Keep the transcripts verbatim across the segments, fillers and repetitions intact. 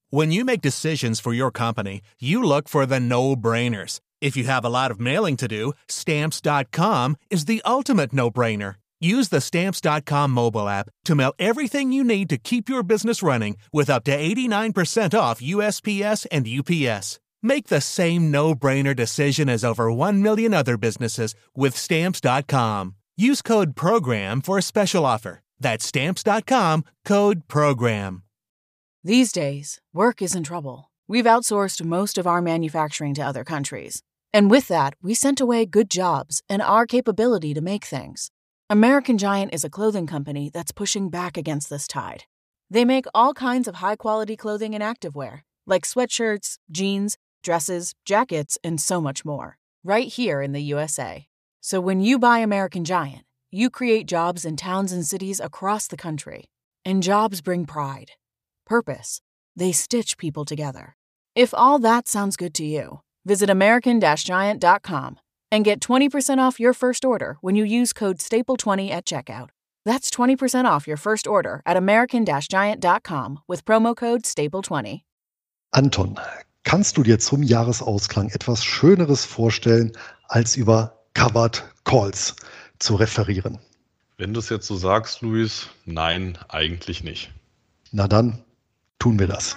When you make decisions for your company, you look for the no-brainers. If you have a lot of mailing to do, Stamps dot com is the ultimate no-brainer. Use the Stamps dot com mobile app to mail everything you need to keep your business running with up to eighty-nine percent off U S P S and U P S. Make the same no-brainer decision as over one million other businesses with Stamps dot com. Use code PROGRAM for a special offer. That's Stamps dot com, code PROGRAM. These days, work is in trouble. We've outsourced most of our manufacturing to other countries. And with that, we sent away good jobs and our capability to make things. American Giant is a clothing company that's pushing back against this tide. They make all kinds of high-quality clothing and activewear, like sweatshirts, jeans, dresses, jackets, and so much more, right here in the U S A. So when you buy American Giant, you create jobs in towns and cities across the country. And jobs bring pride, purpose. They stitch people together. If all that sounds good to you, visit American Giant dot com and get twenty percent off your first order when you use code staple twenty at checkout. That's twenty percent off your first order at American Giant dot com with promo code staple twenty. Anton, kannst du dir zum Jahresausklang etwas Schöneres vorstellen, als über Covered Calls zu referieren? Wenn du es jetzt so sagst, Luis, nein, eigentlich nicht. Na dann tun wir das.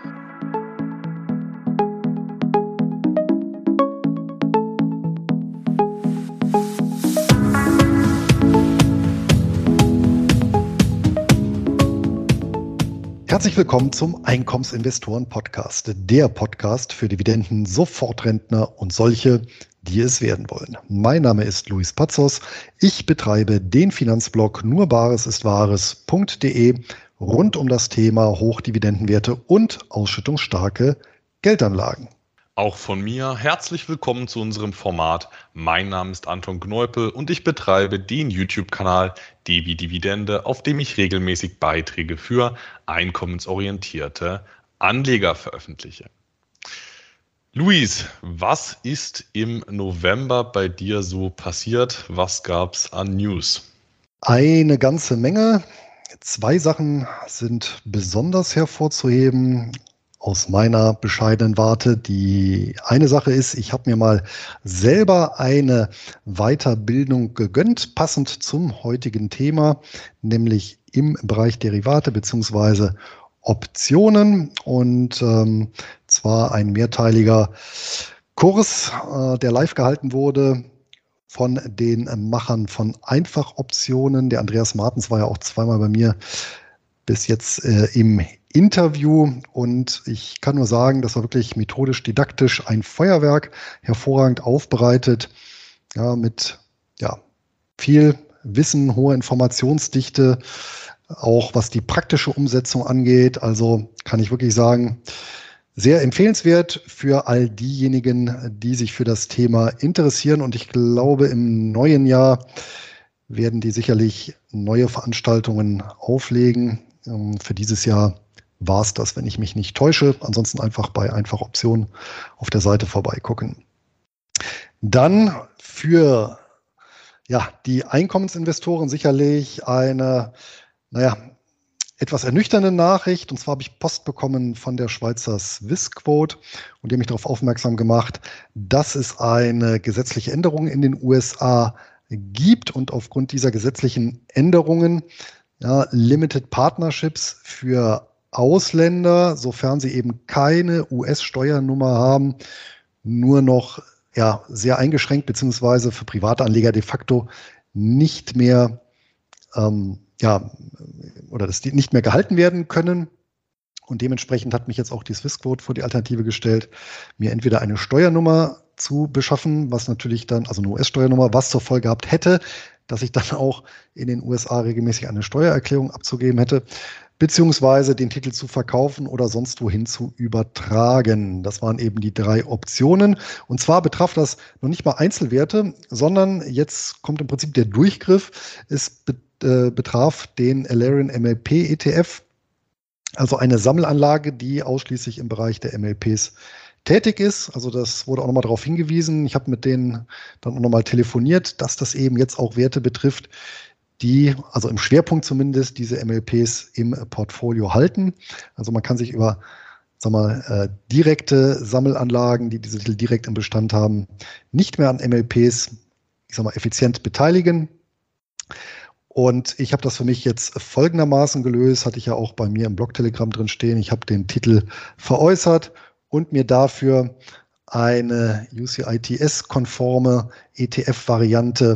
Herzlich willkommen zum Einkommensinvestoren-Podcast, der Podcast für Dividenden-Sofortrentner und solche, die es werden wollen. Mein Name ist Luis Pazos. Ich betreibe den Finanzblog nur bares ist wahres punkt de rund um das Thema Hochdividendenwerte und ausschüttungsstarke Geldanlagen. Auch von mir herzlich willkommen zu unserem Format. Mein Name ist Anton Gneupel und ich betreibe den YouTube-Kanal D wie Dividende, auf dem ich regelmäßig Beiträge für einkommensorientierte Anleger veröffentliche. Luis, was ist im November bei dir so passiert? Was gab es an News? Eine ganze Menge. Zwei Sachen sind besonders hervorzuheben aus meiner bescheidenen Warte. Die eine Sache ist, ich habe mir mal selber eine Weiterbildung gegönnt, passend zum heutigen Thema, nämlich im Bereich Derivate bzw. Optionen, und ähm, zwar ein mehrteiliger Kurs, äh, der live gehalten wurde von den Machern von Einfachoptionen. Der Andreas Martens war ja auch zweimal bei mir bis jetzt äh, im Interview, und ich kann nur sagen, das war wirklich methodisch, didaktisch ein Feuerwerk, hervorragend aufbereitet, ja, mit ja, viel Wissen, hoher Informationsdichte, auch was die praktische Umsetzung angeht. Also kann ich wirklich sagen, sehr empfehlenswert für all diejenigen, die sich für das Thema interessieren, und ich glaube, im neuen Jahr werden die sicherlich neue Veranstaltungen auflegen. Für dieses Jahr war es das, wenn ich mich nicht täusche. Ansonsten einfach bei Einfachoptionen auf der Seite vorbeigucken. Dann für ja, die Einkommensinvestoren sicherlich eine, naja, etwas ernüchternde Nachricht. Und zwar habe ich Post bekommen von der Schweizer Swissquote, und die haben mich darauf aufmerksam gemacht, dass es eine gesetzliche Änderung in den U S A gibt, und aufgrund dieser gesetzlichen Änderungen ja, Limited Partnerships für Ausländer, sofern sie eben keine U S-Steuernummer haben, nur noch ja, sehr eingeschränkt, beziehungsweise für private Anleger de facto nicht mehr ähm, ja, oder dass die nicht mehr gehalten werden können. Und dementsprechend hat mich jetzt auch die Swissquote vor die Alternative gestellt, mir entweder eine Steuernummer zu beschaffen, was natürlich dann, also eine U S-Steuernummer, was zur Folge gehabt hätte, dass ich dann auch in den U S A regelmäßig eine Steuererklärung abzugeben hätte, beziehungsweise den Titel zu verkaufen oder sonst wohin zu übertragen. Das waren eben die drei Optionen. Und zwar betraf das noch nicht mal Einzelwerte, sondern jetzt kommt im Prinzip der Durchgriff. Es be- äh, betraf den Alerian M L P E T F, also eine Sammelanlage, die ausschließlich im Bereich der M L Ps tätig ist. Also das wurde auch nochmal darauf hingewiesen. Ich habe mit denen dann auch nochmal telefoniert, dass das eben jetzt auch Werte betrifft, die, also im Schwerpunkt zumindest, diese M L Ps im Portfolio halten. Also man kann sich über sag mal, äh, direkte Sammelanlagen, die diese Titel direkt im Bestand haben, nicht mehr an M L Ps, ich sag mal, effizient beteiligen. Und ich habe das für mich jetzt folgendermaßen gelöst, hatte ich ja auch bei mir im Blog-Telegramm drin stehen. Ich habe den Titel veräußert und mir dafür eine U C I T S-konforme E T F-Variante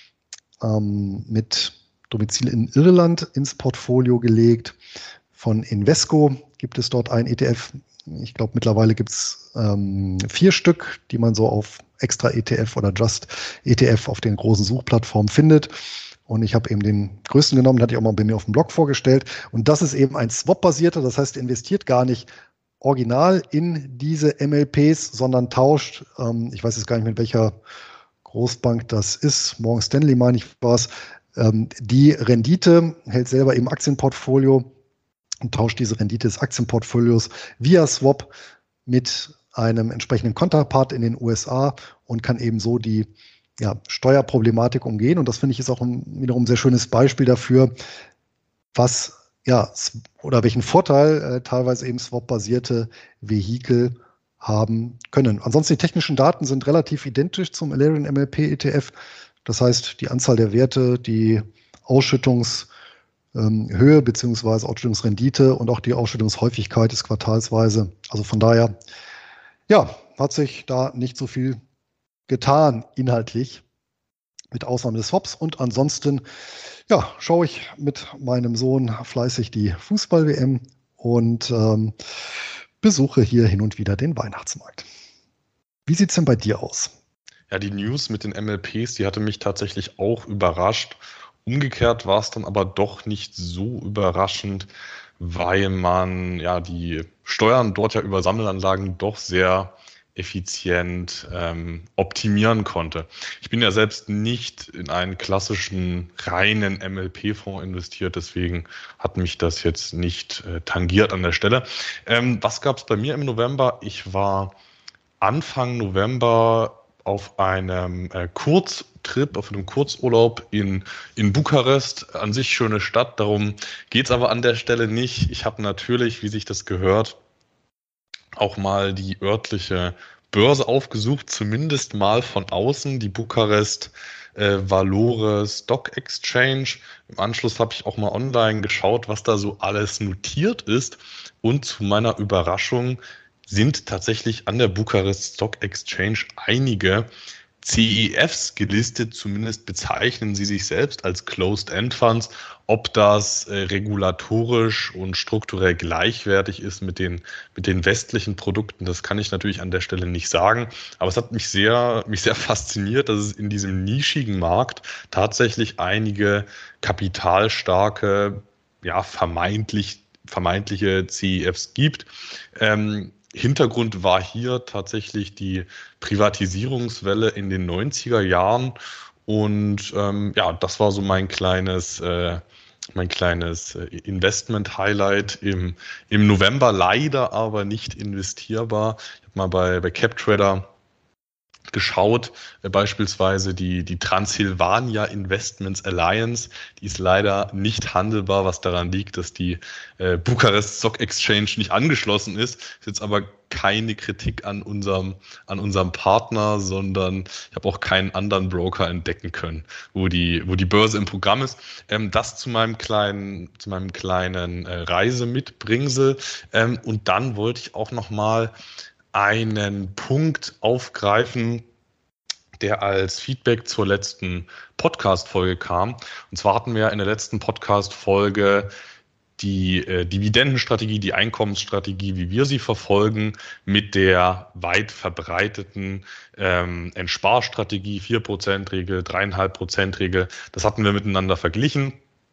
ähm, mit Domizil in Irland ins Portfolio gelegt. Von Invesco gibt es dort ein E T F. Ich glaube, mittlerweile gibt es ähm, vier Stück, die man so auf Extra E T F oder Just E T F auf den großen Suchplattformen findet. Und ich habe eben den größten genommen, hatte ich auch mal bei mir auf dem Blog vorgestellt. Und das ist eben ein Swap-basierter, das heißt, investiert gar nicht original in diese M L Ps, sondern tauscht, ähm, ich weiß jetzt gar nicht, mit welcher Großbank das ist, Morgan Stanley meine ich war es, ähm, die Rendite, hält selber eben Aktienportfolio und tauscht diese Rendite des Aktienportfolios via Swap mit einem entsprechenden Konterpart in den U S A und kann eben so die ja, Steuerproblematik umgehen. Und das finde ich ist auch ein, wiederum ein sehr schönes Beispiel dafür, was ja oder welchen Vorteil äh, teilweise eben Swap-basierte Vehikel haben können. Ansonsten die technischen Daten sind relativ identisch zum Alerian M L P E T F. Das heißt, die Anzahl der Werte, die Ausschüttungshöhe ähm, bzw. Ausschüttungsrendite und auch die Ausschüttungshäufigkeit ist quartalsweise. Also von daher, ja, hat sich da nicht so viel getan inhaltlich, mit Ausnahme des Swaps. Und ansonsten, ja, schaue ich mit meinem Sohn fleißig die Fußball-W M und ähm, besuche hier hin und wieder den Weihnachtsmarkt. Wie sieht es denn bei dir aus? Ja, die News mit den M L Ps, die hatte mich tatsächlich auch überrascht. Umgekehrt war es dann aber doch nicht so überraschend, weil man ja die Steuern dort ja über Sammelanlagen doch sehr effizient ähm, optimieren konnte. Ich bin ja selbst nicht in einen klassischen reinen M L P-Fonds investiert, deswegen hat mich das jetzt nicht äh, tangiert an der Stelle. Ähm, was gab es bei mir im November? Ich war Anfang November auf einem äh, Kurztrip, auf einem Kurzurlaub in, in Bukarest. An sich schöne Stadt, darum geht es aber an der Stelle nicht. Ich habe natürlich, wie sich das gehört, auch mal die örtliche Börse aufgesucht, zumindest mal von außen, die Bukarest äh, Valore Stock Exchange. Im Anschluss habe ich auch mal online geschaut, was da so alles notiert ist. Und zu meiner Überraschung sind tatsächlich an der Bukarest Stock Exchange einige C E Fs gelistet, zumindest bezeichnen sie sich selbst als Closed-End Funds. Ob das äh, regulatorisch und strukturell gleichwertig ist mit den, mit den westlichen Produkten, das kann ich natürlich an der Stelle nicht sagen. Aber es hat mich sehr, mich sehr fasziniert, dass es in diesem nischigen Markt tatsächlich einige kapitalstarke, ja, vermeintlich, vermeintliche C E Fs gibt. Ähm, Hintergrund war hier tatsächlich die Privatisierungswelle in den neunziger Jahren und ähm, ja, das war so mein kleines, äh, mein kleines Investment-Highlight im, im November, leider aber nicht investierbar. Ich habe mal bei, bei CapTrader geschaut, äh, beispielsweise die, die Transylvania Investments Alliance, die ist leider nicht handelbar, was daran liegt, dass die äh, Bukarest Stock Exchange nicht angeschlossen ist. Ist jetzt aber keine Kritik an unserem, an unserem Partner, sondern ich habe auch keinen anderen Broker entdecken können, wo die, wo die Börse im Programm ist. Ähm, das zu meinem kleinen, zu meinem kleinen äh, Reisemitbringsel. Ähm, und dann wollte ich auch noch mal einen Punkt aufgreifen, der als Feedback zur letzten Podcast-Folge kam. Und zwar hatten wir in der letzten Podcast-Folge die äh, Dividendenstrategie, die Einkommensstrategie, wie wir sie verfolgen, mit der weit verbreiteten ähm, Entsparstrategie, vier Prozent Regel, drei Komma fünf Prozent Regel. Das hatten wir miteinander verglichen.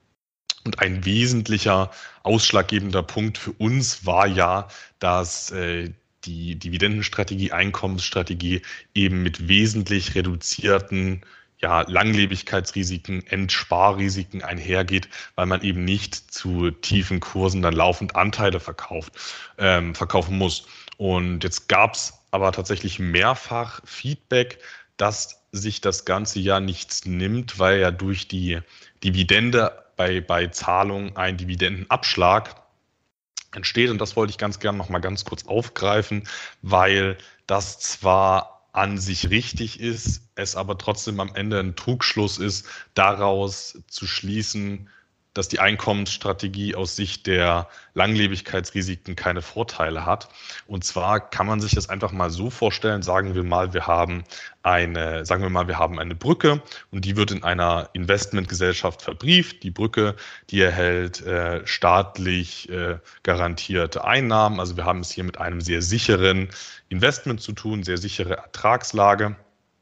Und ein wesentlicher ausschlaggebender Punkt für uns war ja, dass äh, die Dividendenstrategie, Einkommensstrategie eben mit wesentlich reduzierten ja, Langlebigkeitsrisiken, Entsparrisiken einhergeht, weil man eben nicht zu tiefen Kursen dann laufend Anteile verkauft, ähm, verkaufen muss. Und jetzt gab es aber tatsächlich mehrfach Feedback, dass sich das ganze Jahr nichts nimmt, weil ja durch die Dividende bei, bei Zahlung ein Dividendenabschlag entsteht. Und das wollte ich ganz gerne noch mal ganz kurz aufgreifen, weil das zwar an sich richtig ist, es aber trotzdem am Ende ein Trugschluss ist, daraus zu schließen, dass die Einkommensstrategie aus Sicht der Langlebigkeitsrisiken keine Vorteile hat. Und zwar kann man sich das einfach mal so vorstellen, sagen wir mal, wir haben eine, sagen wir mal, wir haben eine Brücke und die wird in einer Investmentgesellschaft verbrieft. Die Brücke, die erhält äh, staatlich äh, garantierte Einnahmen. Also wir haben es hier mit einem sehr sicheren Investment zu tun, sehr sichere Ertragslage.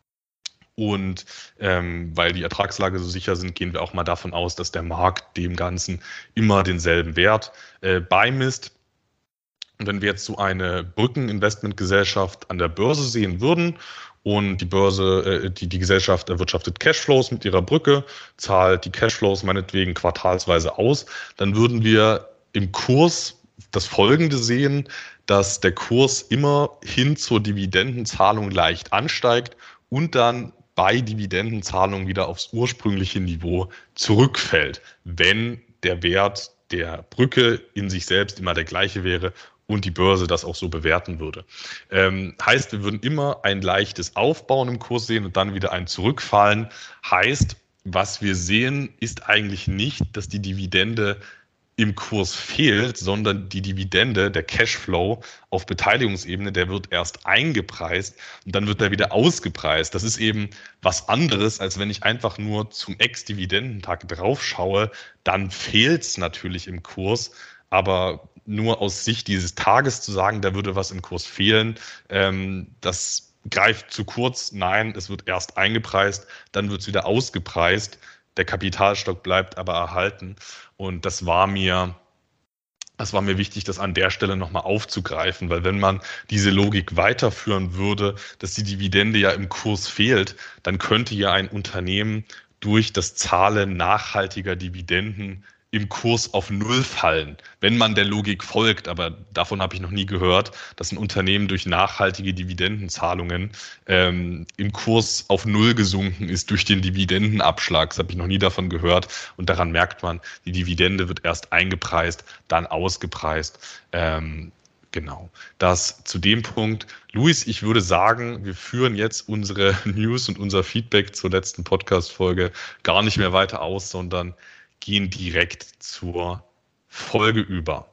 Und ähm, weil die Ertragslage so sicher sind, gehen wir auch mal davon aus, dass der Markt dem Ganzen immer denselben Wert äh, beimisst. Und wenn wir jetzt so eine Brückeninvestmentgesellschaft an der Börse sehen würden und die Börse, äh, die, die Gesellschaft erwirtschaftet Cashflows mit ihrer Brücke, zahlt die Cashflows meinetwegen quartalsweise aus, dann würden wir im Kurs das Folgende sehen, dass der Kurs immer hin zur Dividendenzahlung leicht ansteigt und dann bei Dividendenzahlungen wieder aufs ursprüngliche Niveau zurückfällt, wenn der Wert der Brücke in sich selbst immer der gleiche wäre und die Börse das auch so bewerten würde. Ähm, heißt, wir würden immer ein leichtes Aufbauen im Kurs sehen und dann wieder ein Zurückfallen. Heißt, was wir sehen, ist eigentlich nicht, dass die Dividende im Kurs fehlt, sondern die Dividende, der Cashflow auf Beteiligungsebene, der wird erst eingepreist und dann wird er wieder ausgepreist. Das ist eben was anderes, als wenn ich einfach nur zum Ex-Dividendentag drauf schaue, dann fehlt es natürlich im Kurs, aber nur aus Sicht dieses Tages zu sagen, da würde was im Kurs fehlen, ähm, das greift zu kurz. Nein, es wird erst eingepreist, dann wird es wieder ausgepreist. Der Kapitalstock bleibt aber erhalten. Und das war mir, das war mir wichtig, das an der Stelle nochmal aufzugreifen, weil wenn man diese Logik weiterführen würde, dass die Dividende ja im Kurs fehlt, dann könnte ja ein Unternehmen durch das Zahlen nachhaltiger Dividenden im Kurs auf Null fallen, wenn man der Logik folgt. Aber davon habe ich noch nie gehört, dass ein Unternehmen durch nachhaltige Dividendenzahlungen ähm, im Kurs auf Null gesunken ist durch den Dividendenabschlag. Das habe ich noch nie davon gehört. Und daran merkt man, die Dividende wird erst eingepreist, dann ausgepreist. Ähm, Genau, das zu dem Punkt. Luis, ich würde sagen, wir führen jetzt unsere News und unser Feedback zur letzten Podcast-Folge gar nicht mehr weiter aus, sondern gehen direkt zur Folge über.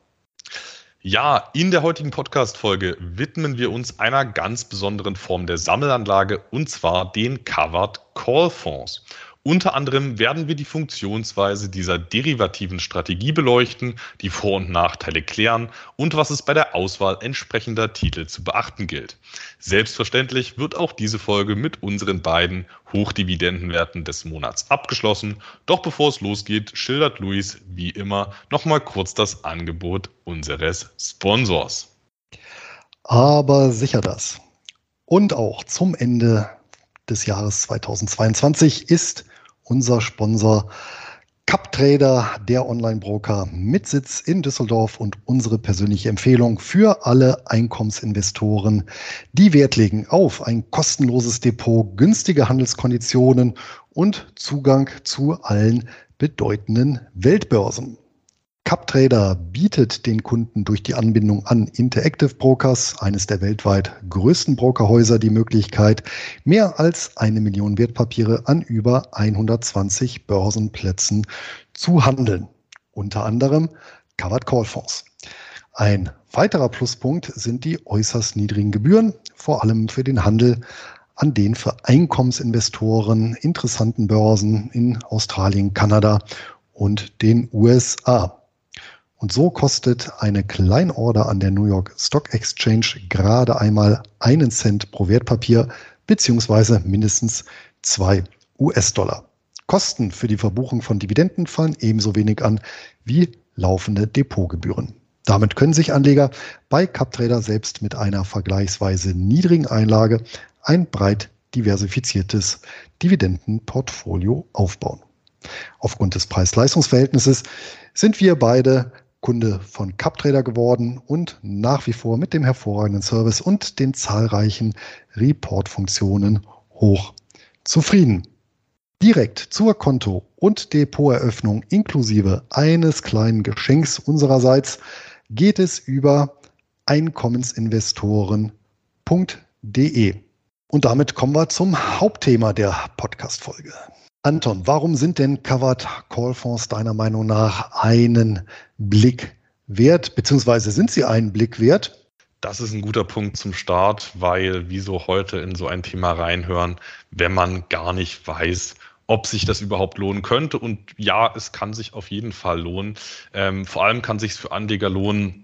Ja, in der heutigen Podcast-Folge widmen wir uns einer ganz besonderen Form der Sammelanlage, und zwar den Covered Call Fonds. Unter anderem werden wir die Funktionsweise dieser derivativen Strategie beleuchten, die Vor- und Nachteile klären und was es bei der Auswahl entsprechender Titel zu beachten gilt. Selbstverständlich wird auch diese Folge mit unseren beiden Hochdividendenwerten des Monats abgeschlossen. Doch bevor es losgeht, schildert Luis wie immer nochmal kurz das Angebot unseres Sponsors. Aber sicher das. Und auch zum Ende des Jahres zweitausendzweiundzwanzig ist unser Sponsor CupTrader, der Online-Broker mit Sitz in Düsseldorf und unsere persönliche Empfehlung für alle Einkommensinvestoren, die Wert legen auf ein kostenloses Depot, günstige Handelskonditionen und Zugang zu allen bedeutenden Weltbörsen. CupTrader bietet den Kunden durch die Anbindung an Interactive Brokers, eines der weltweit größten Brokerhäuser, die Möglichkeit, mehr als eine Million Wertpapiere an über hundertzwanzig Börsenplätzen zu handeln. Unter anderem Covered Call Fonds. Ein weiterer Pluspunkt sind die äußerst niedrigen Gebühren, vor allem für den Handel an den für Einkommensinvestoren interessanten Börsen in Australien, Kanada und den U S A. Und so kostet eine Kleinorder an der New York Stock Exchange gerade einmal einen Cent pro Wertpapier beziehungsweise mindestens zwei U S-Dollar. Kosten für die Verbuchung von Dividenden fallen ebenso wenig an wie laufende Depotgebühren. Damit können sich Anleger bei CupTrader selbst mit einer vergleichsweise niedrigen Einlage ein breit diversifiziertes Dividendenportfolio aufbauen. Aufgrund des Preis-Leistungs-Verhältnisses sind wir beide Kunde von CupTrader geworden und nach wie vor mit dem hervorragenden Service und den zahlreichen Report-Funktionen hoch zufrieden. Direkt zur Konto- und Depoteröffnung inklusive eines kleinen Geschenks unsererseits geht es über einkommensinvestoren punkt de. Und damit kommen wir zum Hauptthema der Podcast-Folge. Anton, warum sind denn Covered Call Fonds deiner Meinung nach einen Blick wert, beziehungsweise sind sie einen Blick wert? Das ist ein guter Punkt zum Start, weil wieso heute in so ein Thema reinhören, wenn man gar nicht weiß, ob sich das überhaupt lohnen könnte. Und ja, es kann sich auf jeden Fall lohnen. Ähm, vor allem kann sich es für Anleger lohnen,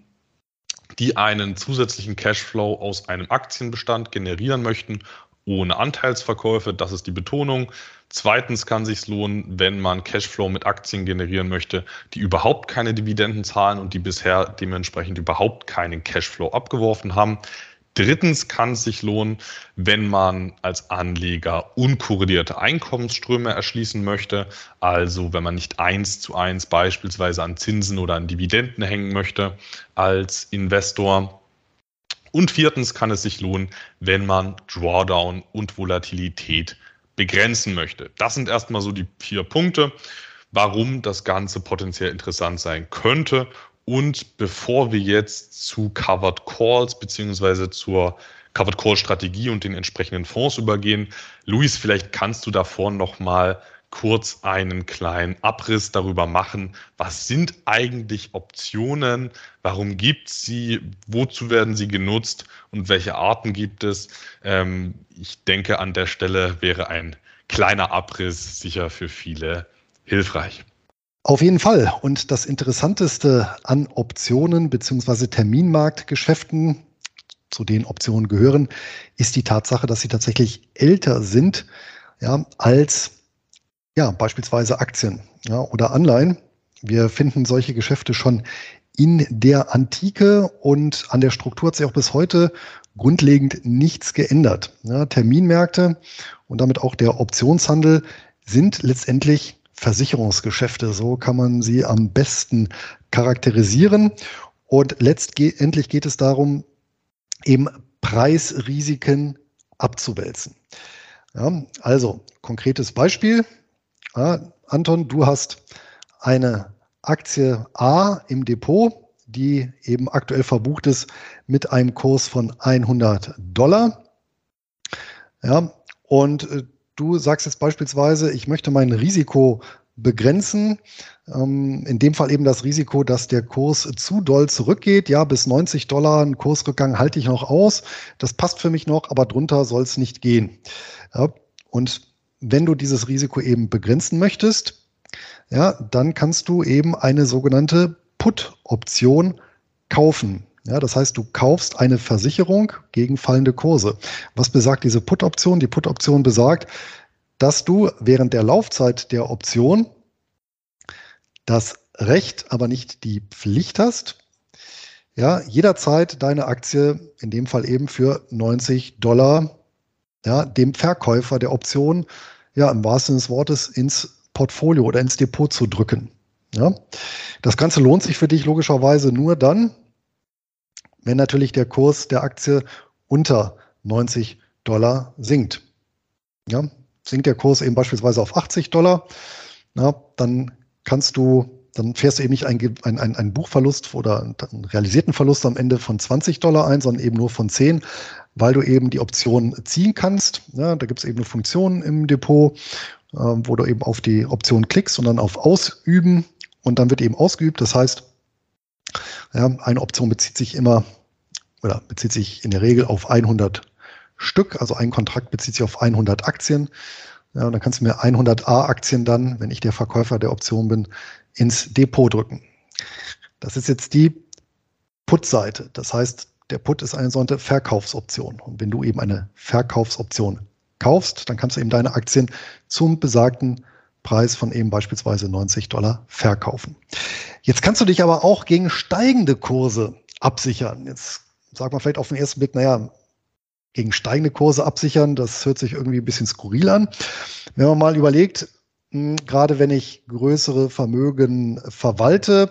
die einen zusätzlichen Cashflow aus einem Aktienbestand generieren möchten, ohne Anteilsverkäufe. Das ist die Betonung. Zweitens kann es sich lohnen, wenn man Cashflow mit Aktien generieren möchte, die überhaupt keine Dividenden zahlen und die bisher dementsprechend überhaupt keinen Cashflow abgeworfen haben. Drittens kann es sich lohnen, wenn man als Anleger unkorrelierte Einkommensströme erschließen möchte, also wenn man nicht eins zu eins beispielsweise an Zinsen oder an Dividenden hängen möchte als Investor. Und viertens kann es sich lohnen, wenn man Drawdown und Volatilität begrenzen möchte. Das sind erstmal so die vier Punkte, warum das Ganze potenziell interessant sein könnte. Und bevor wir jetzt zu Covered Calls beziehungsweise zur Covered Call Strategie und den entsprechenden Fonds übergehen, Luis, vielleicht kannst du davor noch mal kurz einen kleinen Abriss darüber machen. Was sind eigentlich Optionen? Warum gibt es sie? Wozu werden sie genutzt? Und welche Arten gibt es? Ähm, ich denke, an der Stelle wäre ein kleiner Abriss sicher für viele hilfreich. Auf jeden Fall. Und das Interessanteste an Optionen bzw. Terminmarktgeschäften, zu den Optionen gehören, ist die Tatsache, dass sie tatsächlich älter sind, ja, als ja, beispielsweise Aktien, ja, oder Anleihen. Wir finden solche Geschäfte schon in der Antike und an der Struktur hat sich auch bis heute grundlegend nichts geändert. Ja, Terminmärkte und damit auch der Optionshandel sind letztendlich Versicherungsgeschäfte, so kann man sie am besten charakterisieren. Und letztendlich geht es darum, eben Preisrisiken abzuwälzen. Ja, also, konkretes Beispiel. Ja, Anton, du hast eine Aktie A im Depot, die eben aktuell verbucht ist mit einem Kurs von hundert Dollar. Ja, und äh, du sagst jetzt beispielsweise, ich möchte mein Risiko begrenzen. Ähm, in dem Fall eben das Risiko, dass der Kurs zu doll zurückgeht. Ja, bis neunzig Dollar, einen Kursrückgang halte ich noch aus. Das passt für mich noch, aber drunter soll es nicht gehen. Ja, und wenn du dieses Risiko eben begrenzen möchtest, ja, dann kannst du eben eine sogenannte Put-Option kaufen. Ja, das heißt, du kaufst eine Versicherung gegen fallende Kurse. Was besagt diese Put-Option? Die Put-Option besagt, dass du während der Laufzeit der Option das Recht, aber nicht die Pflicht hast, ja, jederzeit deine Aktie, in dem Fall eben für neunzig Dollar, ja, dem Verkäufer der Option, ja, im wahrsten Sinne des Wortes ins Portfolio oder ins Depot zu drücken. Ja. Das Ganze lohnt sich für dich logischerweise nur dann, wenn natürlich der Kurs der Aktie unter neunzig Dollar sinkt. Ja, sinkt der Kurs eben beispielsweise auf achtzig Dollar, na, dann kannst du, dann fährst du eben nicht einen, einen, einen Buchverlust oder einen realisierten Verlust am Ende von zwanzig Dollar ein, sondern eben nur von zehn, weil du eben die Option ziehen kannst. Ja, da gibt es eben eine Funktion im Depot, äh, wo du eben auf die Option klickst und dann auf Ausüben und dann wird eben ausgeübt. Das heißt, ja, eine Option bezieht sich immer oder bezieht sich in der Regel auf hundert Stück, also ein Kontrakt bezieht sich auf hundert Aktien. Ja, und dann kannst du mir hundert A-Aktien dann, wenn ich der Verkäufer der Option bin, ins Depot drücken. Das ist jetzt die Put-Seite. Das heißt, der Put ist eine sogenannte Verkaufsoption. Und wenn du eben eine Verkaufsoption kaufst, dann kannst du eben deine Aktien zum besagten Preis von eben beispielsweise neunzig Dollar verkaufen. Jetzt kannst du dich aber auch gegen steigende Kurse absichern. Jetzt sagt man vielleicht auf den ersten Blick, naja, gegen steigende Kurse absichern, das hört sich irgendwie ein bisschen skurril an. Wenn man mal überlegt, mh, gerade wenn ich größere Vermögen verwalte,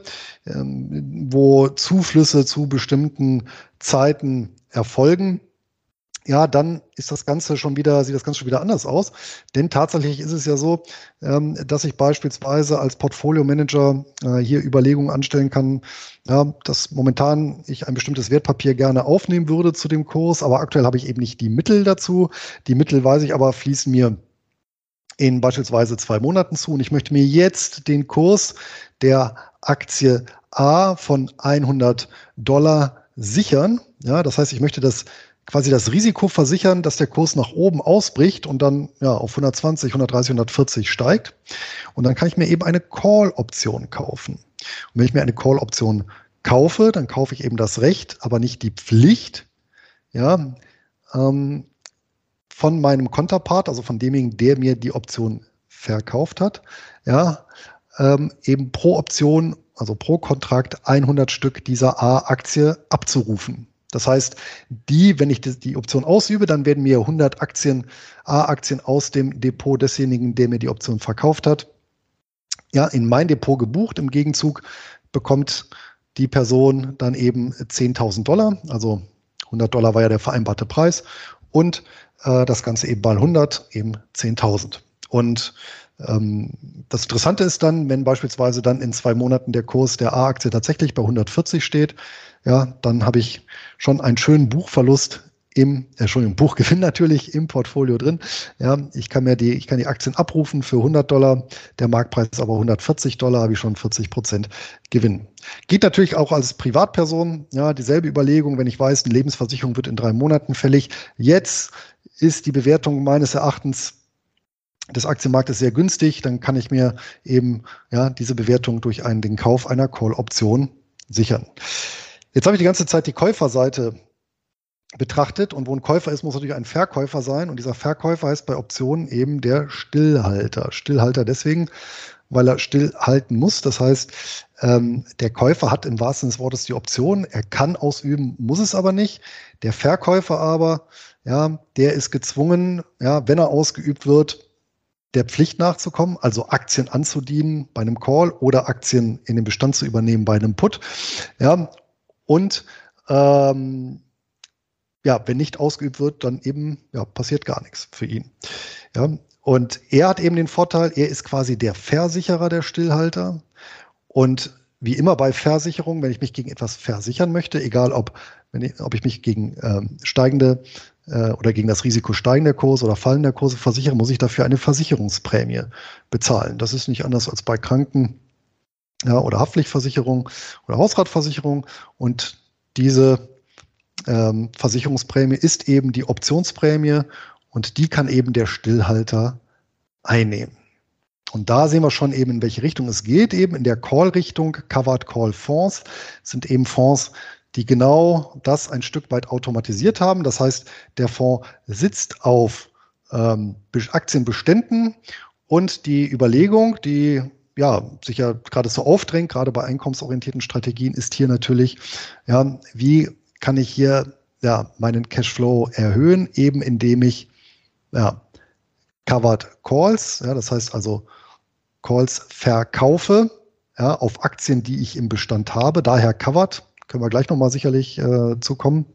ähm, wo Zuflüsse zu bestimmten Zeiten erfolgen, ja, dann ist das Ganze schon wieder, sieht das Ganze schon wieder anders aus. Denn tatsächlich ist es ja so, ähm, dass ich beispielsweise als Portfolio-Manager äh, hier Überlegungen anstellen kann, ja, dass momentan ich ein bestimmtes Wertpapier gerne aufnehmen würde zu dem Kurs, aber aktuell habe ich eben nicht die Mittel dazu. Die Mittel, weiß ich aber, fließen mir in beispielsweise zwei Monaten zu und ich möchte mir jetzt den Kurs der Aktie A von hundert Dollar sichern. Ja, das heißt, ich möchte das quasi das Risiko versichern, dass der Kurs nach oben ausbricht und dann ja, auf hundertzwanzig, hundertdreißig, hundertvierzig steigt. Und dann kann ich mir eben eine Call-Option kaufen. Und wenn ich mir eine Call-Option kaufe, dann kaufe ich eben das Recht, aber nicht die Pflicht, ja, ähm, von meinem Konterpart, also von demjenigen, der mir die Option verkauft hat, ja, ähm, eben pro Option, also pro Kontrakt hundert Stück dieser A-Aktie abzurufen. Das heißt, die, wenn ich die, die Option ausübe, dann werden mir hundert Aktien, A-Aktien aus dem Depot desjenigen, der mir die Option verkauft hat, ja, in mein Depot gebucht. Im Gegenzug bekommt die Person dann eben zehntausend Dollar, also hundert Dollar war ja der vereinbarte Preis und äh, das Ganze eben mal hundert, eben zehntausend. Und ähm, das Interessante ist dann, wenn beispielsweise dann in zwei Monaten der Kurs der A-Aktie tatsächlich bei hundertvierzig steht, ja, dann habe ich schon einen schönen Buchverlust im, äh, Entschuldigung, Buchgewinn natürlich im Portfolio drin. Ja, ich kann mir die, ich kann die Aktien abrufen für hundert Dollar, der Marktpreis ist aber hundertvierzig Dollar, habe ich schon vierzig Prozent Gewinn. Geht natürlich auch als Privatperson, ja, dieselbe Überlegung, wenn ich weiß, eine Lebensversicherung wird in drei Monaten fällig. Jetzt ist die Bewertung meines Erachtens des Aktienmarktes sehr günstig, dann kann ich mir eben ja, diese Bewertung durch einen, den Kauf einer Call-Option sichern. Jetzt habe ich die ganze Zeit die Käuferseite betrachtet und wo ein Käufer ist, muss natürlich ein Verkäufer sein und dieser Verkäufer heißt bei Optionen eben der Stillhalter. Stillhalter deswegen, weil er stillhalten muss. Das heißt, ähm, der Käufer hat im wahrsten Sinne des Wortes die Option, er kann ausüben, muss es aber nicht. Der Verkäufer aber, ja, der ist gezwungen, ja, wenn er ausgeübt wird, der Pflicht nachzukommen, also Aktien anzudienen bei einem Call oder Aktien in den Bestand zu übernehmen bei einem Put. Ja, und ähm, ja, wenn nicht ausgeübt wird, dann eben ja, passiert gar nichts für ihn. Ja, und er hat eben den Vorteil, er ist quasi der Versicherer, der Stillhalter. Und wie immer bei Versicherung, wenn ich mich gegen etwas versichern möchte, egal ob, wenn ich, ob ich mich gegen ähm, steigende äh, oder gegen das Risiko steigender Kurse oder fallender Kurse versichere, muss ich dafür eine Versicherungsprämie bezahlen. Das ist nicht anders als bei Kranken- ja, oder Haftpflichtversicherung oder Hausratversicherung. Und diese ähm, Versicherungsprämie ist eben die Optionsprämie und die kann eben der Stillhalter einnehmen. Und da sehen wir schon eben, in welche Richtung es geht. Eben in der Call-Richtung, Covered Call Fonds sind eben Fonds, die genau das ein Stück weit automatisiert haben. Das heißt, der Fonds sitzt auf ähm, Aktienbeständen und die Überlegung, die ja, sich ja gerade so aufdrängt, gerade bei einkommensorientierten Strategien, ist hier natürlich, ja, wie kann ich hier ja, meinen Cashflow erhöhen, eben indem ich ja, Covered Calls, ja, das heißt also Calls verkaufe, ja, auf Aktien, die ich im Bestand habe, daher Covered, können wir gleich nochmal sicherlich äh, zukommen.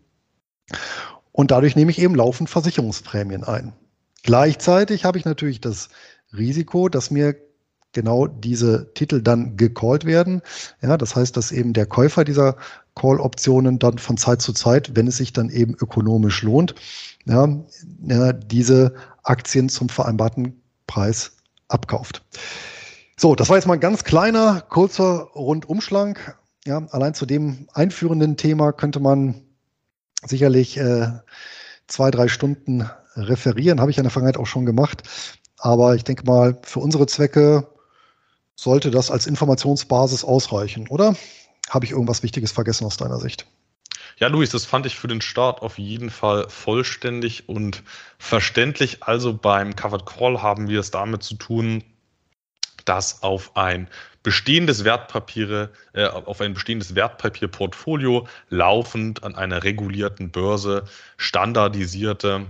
Und dadurch nehme ich eben laufend Versicherungsprämien ein. Gleichzeitig habe ich natürlich das Risiko, dass mir genau diese Titel dann gecallt werden. Ja, das heißt, dass eben der Käufer dieser Call-Optionen dann von Zeit zu Zeit, wenn es sich dann eben ökonomisch lohnt, ja, ja, diese Aktien zum vereinbarten Preis abkauft. So, das war jetzt mal ein ganz kleiner, kurzer Rundumschlag. Ja, allein zu dem einführenden Thema könnte man sicherlich äh, zwei, drei Stunden referieren. Habe ich in der Vergangenheit auch schon gemacht. Aber ich denke mal, für unsere Zwecke sollte das als Informationsbasis ausreichen, oder? Habe ich irgendwas Wichtiges vergessen aus deiner Sicht? Ja, Luis, das fand ich für den Start auf jeden Fall vollständig und verständlich. Also beim Covered Call haben wir es damit zu tun, dass auf ein bestehendes Wertpapiere, äh, auf ein bestehendes Wertpapierportfolio laufend an einer regulierten Börse standardisierte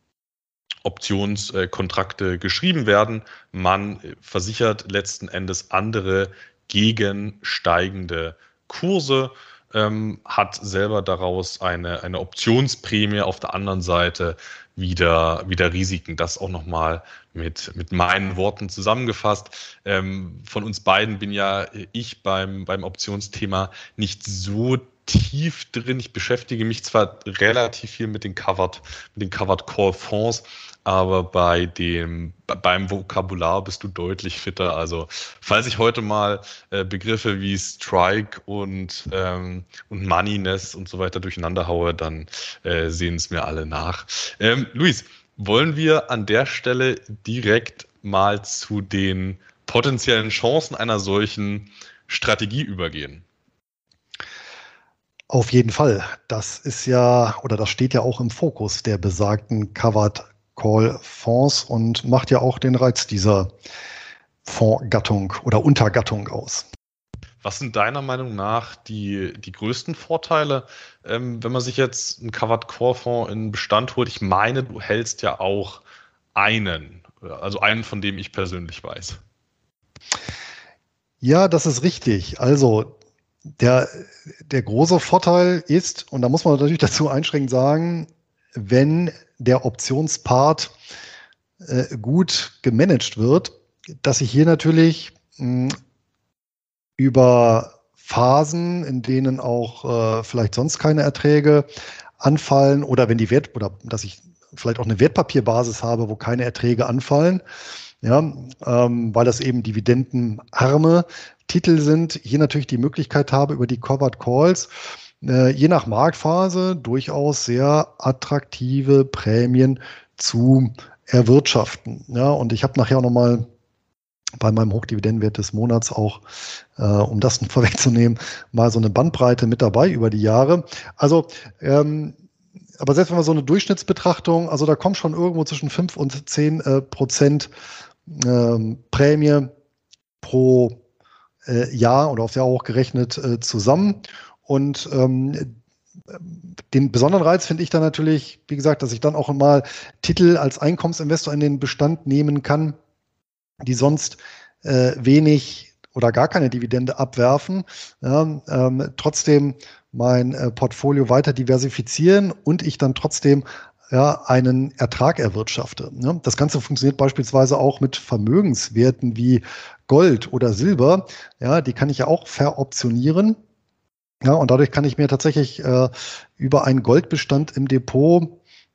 Optionskontrakte geschrieben werden. Man versichert letzten Endes andere gegen steigende Kurse. ähm, hat selber daraus eine, eine Optionsprämie, auf der anderen Seite wieder, wieder Risiken. Das auch nochmal mit, mit meinen Worten zusammengefasst. Ähm, von uns beiden bin ja ich beim, beim Optionsthema nicht so tief drin. Ich beschäftige mich zwar relativ viel mit den Covered, mit den Covered Call Fonds, aber bei dem, beim Vokabular bist du deutlich fitter. Also, falls ich heute mal äh, Begriffe wie Strike und, ähm, und Moneyness und so weiter durcheinander haue, dann äh, sehen es mir alle nach. Ähm, Luis, wollen wir an der Stelle direkt mal zu den potenziellen Chancen einer solchen Strategie übergehen? Auf jeden Fall. Das ist ja, oder das steht ja auch im Fokus der besagten Covered Call Fonds und macht ja auch den Reiz dieser Fondsgattung oder Untergattung aus. Was sind deiner Meinung nach die, die größten Vorteile, ähm, wenn man sich jetzt einen Covered Call Fonds in Bestand holt? Ich meine, du hältst ja auch einen, also einen, von dem ich persönlich weiß. Ja, das ist richtig. Also der, der große Vorteil ist, und da muss man natürlich dazu einschränkend sagen, wenn der Optionspart äh, gut gemanagt wird, dass ich hier natürlich mh, über Phasen, in denen auch äh, vielleicht sonst keine Erträge anfallen oder wenn die Wert oder dass ich vielleicht auch eine Wertpapierbasis habe, wo keine Erträge anfallen, ja, ähm, weil das eben dividendenarme Titel sind, hier natürlich die Möglichkeit habe, über die Covered Calls äh, je nach Marktphase durchaus sehr attraktive Prämien zu erwirtschaften. Ja, und ich habe nachher auch nochmal bei meinem Hochdividendenwert des Monats auch, äh, um das vorwegzunehmen, mal so eine Bandbreite mit dabei über die Jahre. Also, ähm, aber selbst wenn wir so eine Durchschnittsbetrachtung, also da kommt schon irgendwo zwischen fünf und zehn äh, Prozent ähm, Prämie pro äh, Jahr oder aufs Jahr hochgerechnet äh, zusammen. Und ähm, den besonderen Reiz finde ich dann natürlich, wie gesagt, dass ich dann auch mal Titel als Einkommensinvestor in den Bestand nehmen kann, die sonst äh, wenig oder gar keine Dividende abwerfen, ja, ähm, trotzdem mein äh, Portfolio weiter diversifizieren und ich dann trotzdem ja, einen Ertrag erwirtschafte. Ne? Das Ganze funktioniert beispielsweise auch mit Vermögenswerten wie Gold oder Silber. Ja, die kann ich ja auch veroptionieren. Ja, und dadurch kann ich mir tatsächlich äh, über einen Goldbestand im Depot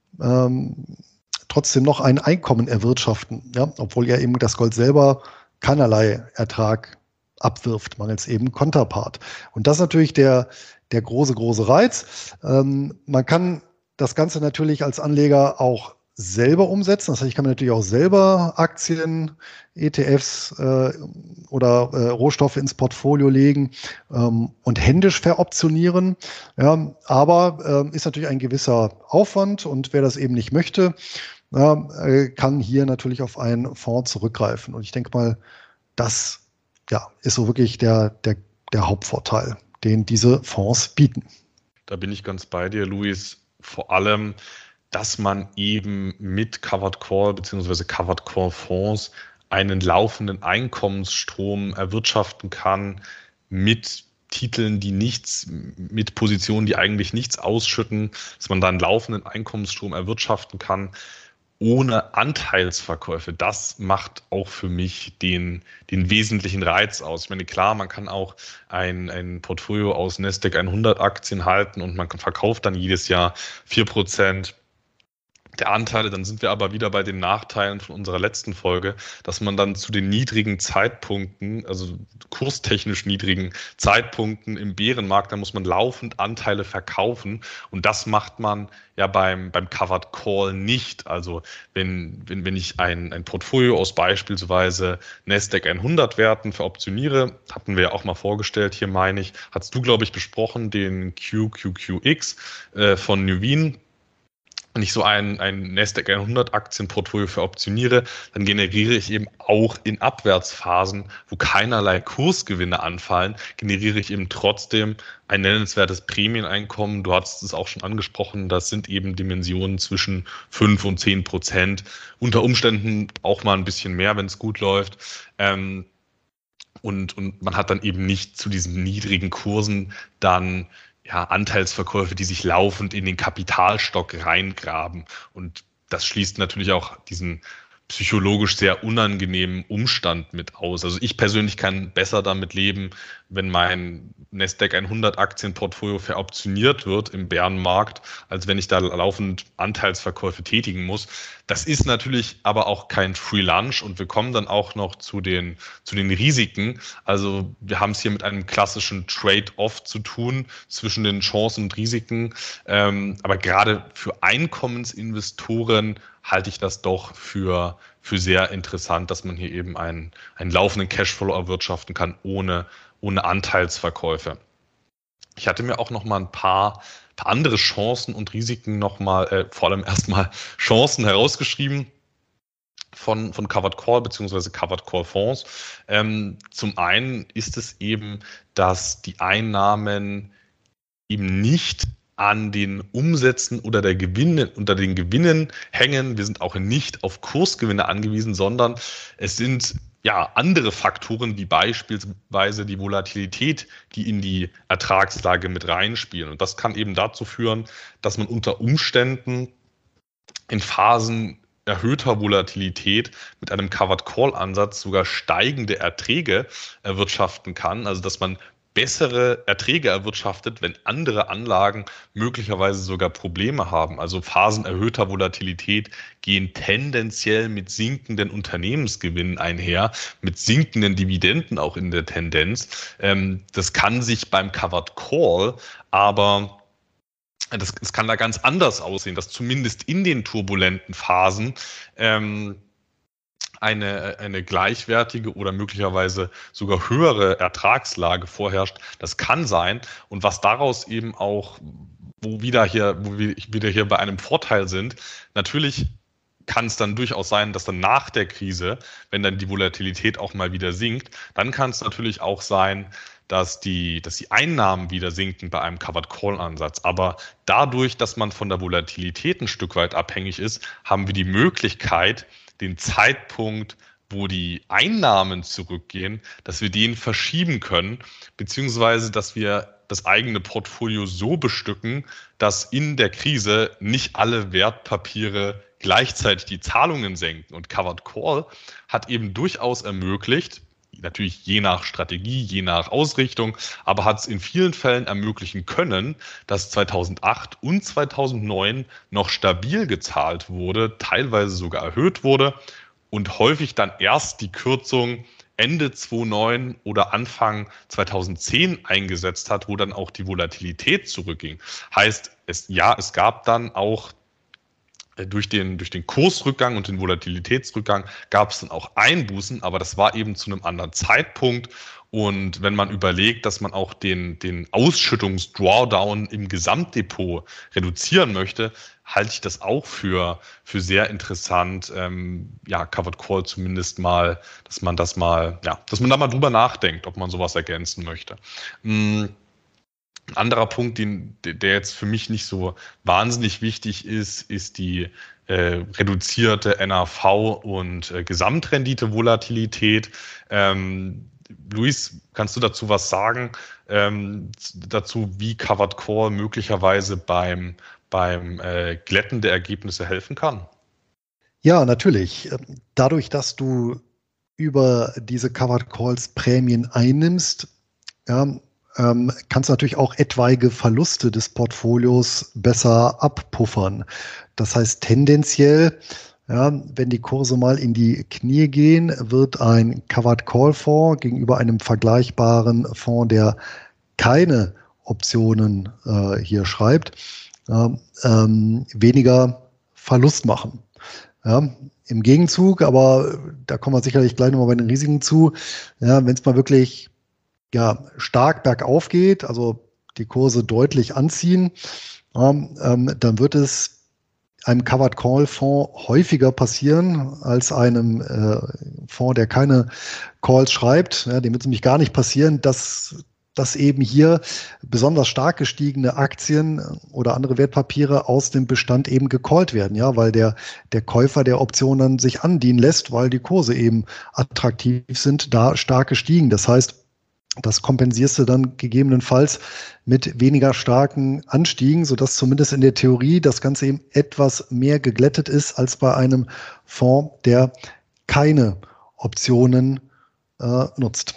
ähm, trotzdem noch ein Einkommen erwirtschaften, ja, obwohl ja eben das Gold selber keinerlei Ertrag abwirft, mangels eben Konterpart. Und das ist natürlich der, der große, große Reiz. Ähm, man kann das Ganze natürlich als Anleger auch selber umsetzen. Das heißt, ich kann mir natürlich auch selber Aktien, E T Fs äh, oder äh, Rohstoffe ins Portfolio legen ähm, und händisch veroptionieren. Ja, aber äh, ist natürlich ein gewisser Aufwand und wer das eben nicht möchte, ja, äh, kann hier natürlich auf einen Fonds zurückgreifen. Und ich denke mal, das ja, ist so wirklich der, der, der Hauptvorteil, den diese Fonds bieten. Da bin ich ganz bei dir, Luis. Vor allem, dass man eben mit Covered Call bzw. Covered Call Fonds einen laufenden Einkommensstrom erwirtschaften kann mit Titeln, die nichts, mit Positionen, die eigentlich nichts ausschütten, dass man da einen laufenden Einkommensstrom erwirtschaften kann, ohne Anteilsverkäufe. Das macht auch für mich den, den wesentlichen Reiz aus. Ich meine, klar, man kann auch ein, ein Portfolio aus Nasdaq hundert Aktien halten und man verkauft dann jedes Jahr vier Prozent der Anteile, dann sind wir aber wieder bei den Nachteilen von unserer letzten Folge, dass man dann zu den niedrigen Zeitpunkten, also kurstechnisch niedrigen Zeitpunkten im Bärenmarkt, da muss man laufend Anteile verkaufen und das macht man ja beim, beim Covered Call nicht. Also wenn, wenn, wenn ich ein, ein Portfolio aus beispielsweise Nasdaq hundert Werten veroptioniere, hatten wir ja auch mal vorgestellt, hier meine ich, hast du, glaube ich, besprochen, den Q Q Q X äh, von Nuveen. Wenn ich so ein, ein Nasdaq hundert Aktienportfolio veroptioniere, dann generiere ich eben auch in Abwärtsphasen, wo keinerlei Kursgewinne anfallen, generiere ich eben trotzdem ein nennenswertes Prämieneinkommen. Du hast es auch schon angesprochen, das sind eben Dimensionen zwischen fünf und zehn Prozent. Unter Umständen auch mal ein bisschen mehr, wenn es gut läuft. Ähm, und, und man hat dann eben nicht zu diesen niedrigen Kursen dann ja, Anteilsverkäufe, die sich laufend in den Kapitalstock reingraben. Und das schließt natürlich auch diesen psychologisch sehr unangenehmen Umstand mit aus. Also ich persönlich kann besser damit leben, wenn mein Nasdaq hundert Aktienportfolio veroptioniert wird im Bärenmarkt, als wenn ich da laufend Anteilsverkäufe tätigen muss. Das ist natürlich aber auch kein Free Lunch und wir kommen dann auch noch zu den, zu den Risiken. Also wir haben es hier mit einem klassischen Trade-off zu tun zwischen den Chancen und Risiken. Ähm, aber gerade für Einkommensinvestoren halte ich das doch für, für sehr interessant, dass man hier eben einen, einen laufenden Cashflow erwirtschaften kann, ohne, ohne Anteilsverkäufe. Ich hatte mir auch noch mal ein paar, paar andere Chancen und Risiken noch mal, äh, vor allem erstmal Chancen herausgeschrieben von, von Covered Call bzw. Covered Call Fonds. Ähm, zum einen ist es eben, dass die Einnahmen eben nicht an den Umsätzen oder der Gewinne, unter den Gewinnen hängen. Wir sind auch nicht auf Kursgewinne angewiesen, sondern es sind ja andere Faktoren, wie beispielsweise die Volatilität, die in die Ertragslage mit reinspielen. Und das kann eben dazu führen, dass man unter Umständen in Phasen erhöhter Volatilität mit einem Covered Call Ansatz sogar steigende Erträge erwirtschaften kann. Also dass man bessere Erträge erwirtschaftet, wenn andere Anlagen möglicherweise sogar Probleme haben. Also Phasen erhöhter Volatilität gehen tendenziell mit sinkenden Unternehmensgewinnen einher, mit sinkenden Dividenden auch in der Tendenz. Das kann sich beim Covered Call aber Das, das kann da ganz anders aussehen, dass zumindest in den turbulenten Phasen ähm, eine, eine gleichwertige oder möglicherweise sogar höhere Ertragslage vorherrscht. Das kann sein. Und was daraus eben auch, wo wieder hier, wo wir wieder hier bei einem Vorteil sind, natürlich kann es dann durchaus sein, dass dann nach der Krise, wenn dann die Volatilität auch mal wieder sinkt, dann kann es natürlich auch sein, dass die, dass die Einnahmen wieder sinken bei einem Covered Call Ansatz. Aber dadurch, dass man von der Volatilität ein Stück weit abhängig ist, haben wir die Möglichkeit, den Zeitpunkt, wo die Einnahmen zurückgehen, dass wir den verschieben können, beziehungsweise dass wir das eigene Portfolio so bestücken, dass in der Krise nicht alle Wertpapiere gleichzeitig die Zahlungen senken. Und Covered Call hat eben durchaus ermöglicht, natürlich je nach Strategie, je nach Ausrichtung, aber hat es in vielen Fällen ermöglichen können, dass zweitausendacht und zweitausendneun noch stabil gezahlt wurde, teilweise sogar erhöht wurde und häufig dann erst die Kürzung Ende zweitausendneun oder Anfang zweitausendzehn eingesetzt hat, wo dann auch die Volatilität zurückging. Heißt, es, ja, es gab dann auch Durch den, durch den Kursrückgang und den Volatilitätsrückgang gab es dann auch Einbußen, aber das war eben zu einem anderen Zeitpunkt. Und wenn man überlegt, dass man auch den, den Ausschüttungs-Drawdown im Gesamtdepot reduzieren möchte, halte ich das auch für, für sehr interessant, ähm, ja, Covered Call zumindest mal, dass man das mal, ja, dass man da mal drüber nachdenkt, ob man sowas ergänzen möchte. Mm. Ein anderer Punkt, den, der jetzt für mich nicht so wahnsinnig wichtig ist, ist die äh, reduzierte N A V und äh, Gesamtrendite-Volatilität. Ähm, Luis, kannst du dazu was sagen? Ähm, dazu, wie Covered Call möglicherweise beim, beim äh, Glätten der Ergebnisse helfen kann? Ja, natürlich. Dadurch, dass du über diese Covered Calls Prämien einnimmst, ja, Ähm, kannst du natürlich auch etwaige Verluste des Portfolios besser abpuffern. Das heißt tendenziell, ja, wenn die Kurse mal in die Knie gehen, wird ein Covered Call Fonds gegenüber einem vergleichbaren Fonds, der keine Optionen äh, hier schreibt, äh, ähm, weniger Verlust machen. Ja, im Gegenzug, aber da kommen wir sicherlich gleich nochmal bei den Risiken zu, ja, wenn es mal wirklich ja, stark bergauf geht, also die Kurse deutlich anziehen, ähm, ähm, dann wird es einem Covered Call Fonds häufiger passieren als einem äh, Fonds, der keine Calls schreibt. Ja, dem wird es nämlich gar nicht passieren, dass dass eben hier besonders stark gestiegene Aktien oder andere Wertpapiere aus dem Bestand eben gecallt werden, ja, weil der, der Käufer der Option dann sich andienen lässt, weil die Kurse eben attraktiv sind, da stark gestiegen. Das heißt, das kompensierst du dann gegebenenfalls mit weniger starken Anstiegen, sodass zumindest in der Theorie das Ganze eben etwas mehr geglättet ist als bei einem Fonds, der keine Optionen äh, nutzt.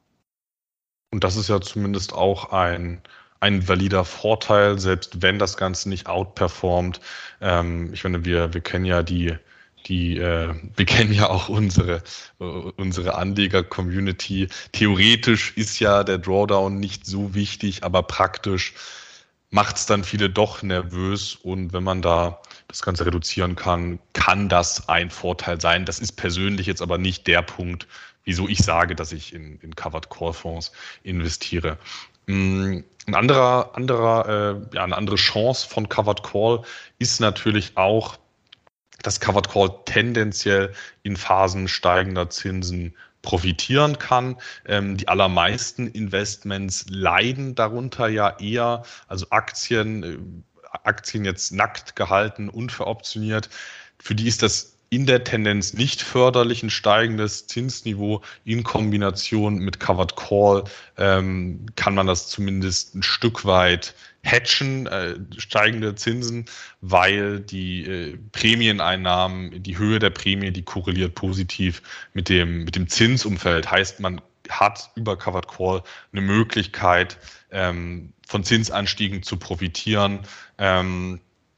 Und das ist ja zumindest auch ein, ein valider Vorteil, selbst wenn das Ganze nicht outperformt. Ähm, ich meine, wir, wir kennen ja die, die äh, wir kennen ja auch unsere, äh, unsere Anleger-Community. Theoretisch ist ja der Drawdown nicht so wichtig, aber praktisch macht es dann viele doch nervös. Und wenn man da das Ganze reduzieren kann, kann das ein Vorteil sein. Das ist persönlich jetzt aber nicht der Punkt, wieso ich sage, dass ich in, in Covered Call Fonds investiere. Ein anderer, anderer, äh, ja, eine andere Chance von Covered Call ist natürlich auch, dass Covered Call tendenziell in Phasen steigender Zinsen profitieren kann. Ähm, die allermeisten Investments leiden darunter ja eher, also Aktien, äh, Aktien jetzt nackt gehalten, unveroptioniert. Für die ist das in der Tendenz nicht förderlich, ein steigendes Zinsniveau in Kombination mit Covered Call ähm, kann man das zumindest ein Stück weit hedgen, äh, steigende Zinsen, weil die äh, Prämieneinnahmen, die Höhe der Prämie, die korreliert positiv mit dem, mit dem Zinsumfeld. Heißt, man hat über Covered Call eine Möglichkeit, ähm, von Zinsanstiegen zu profitieren. Ähm,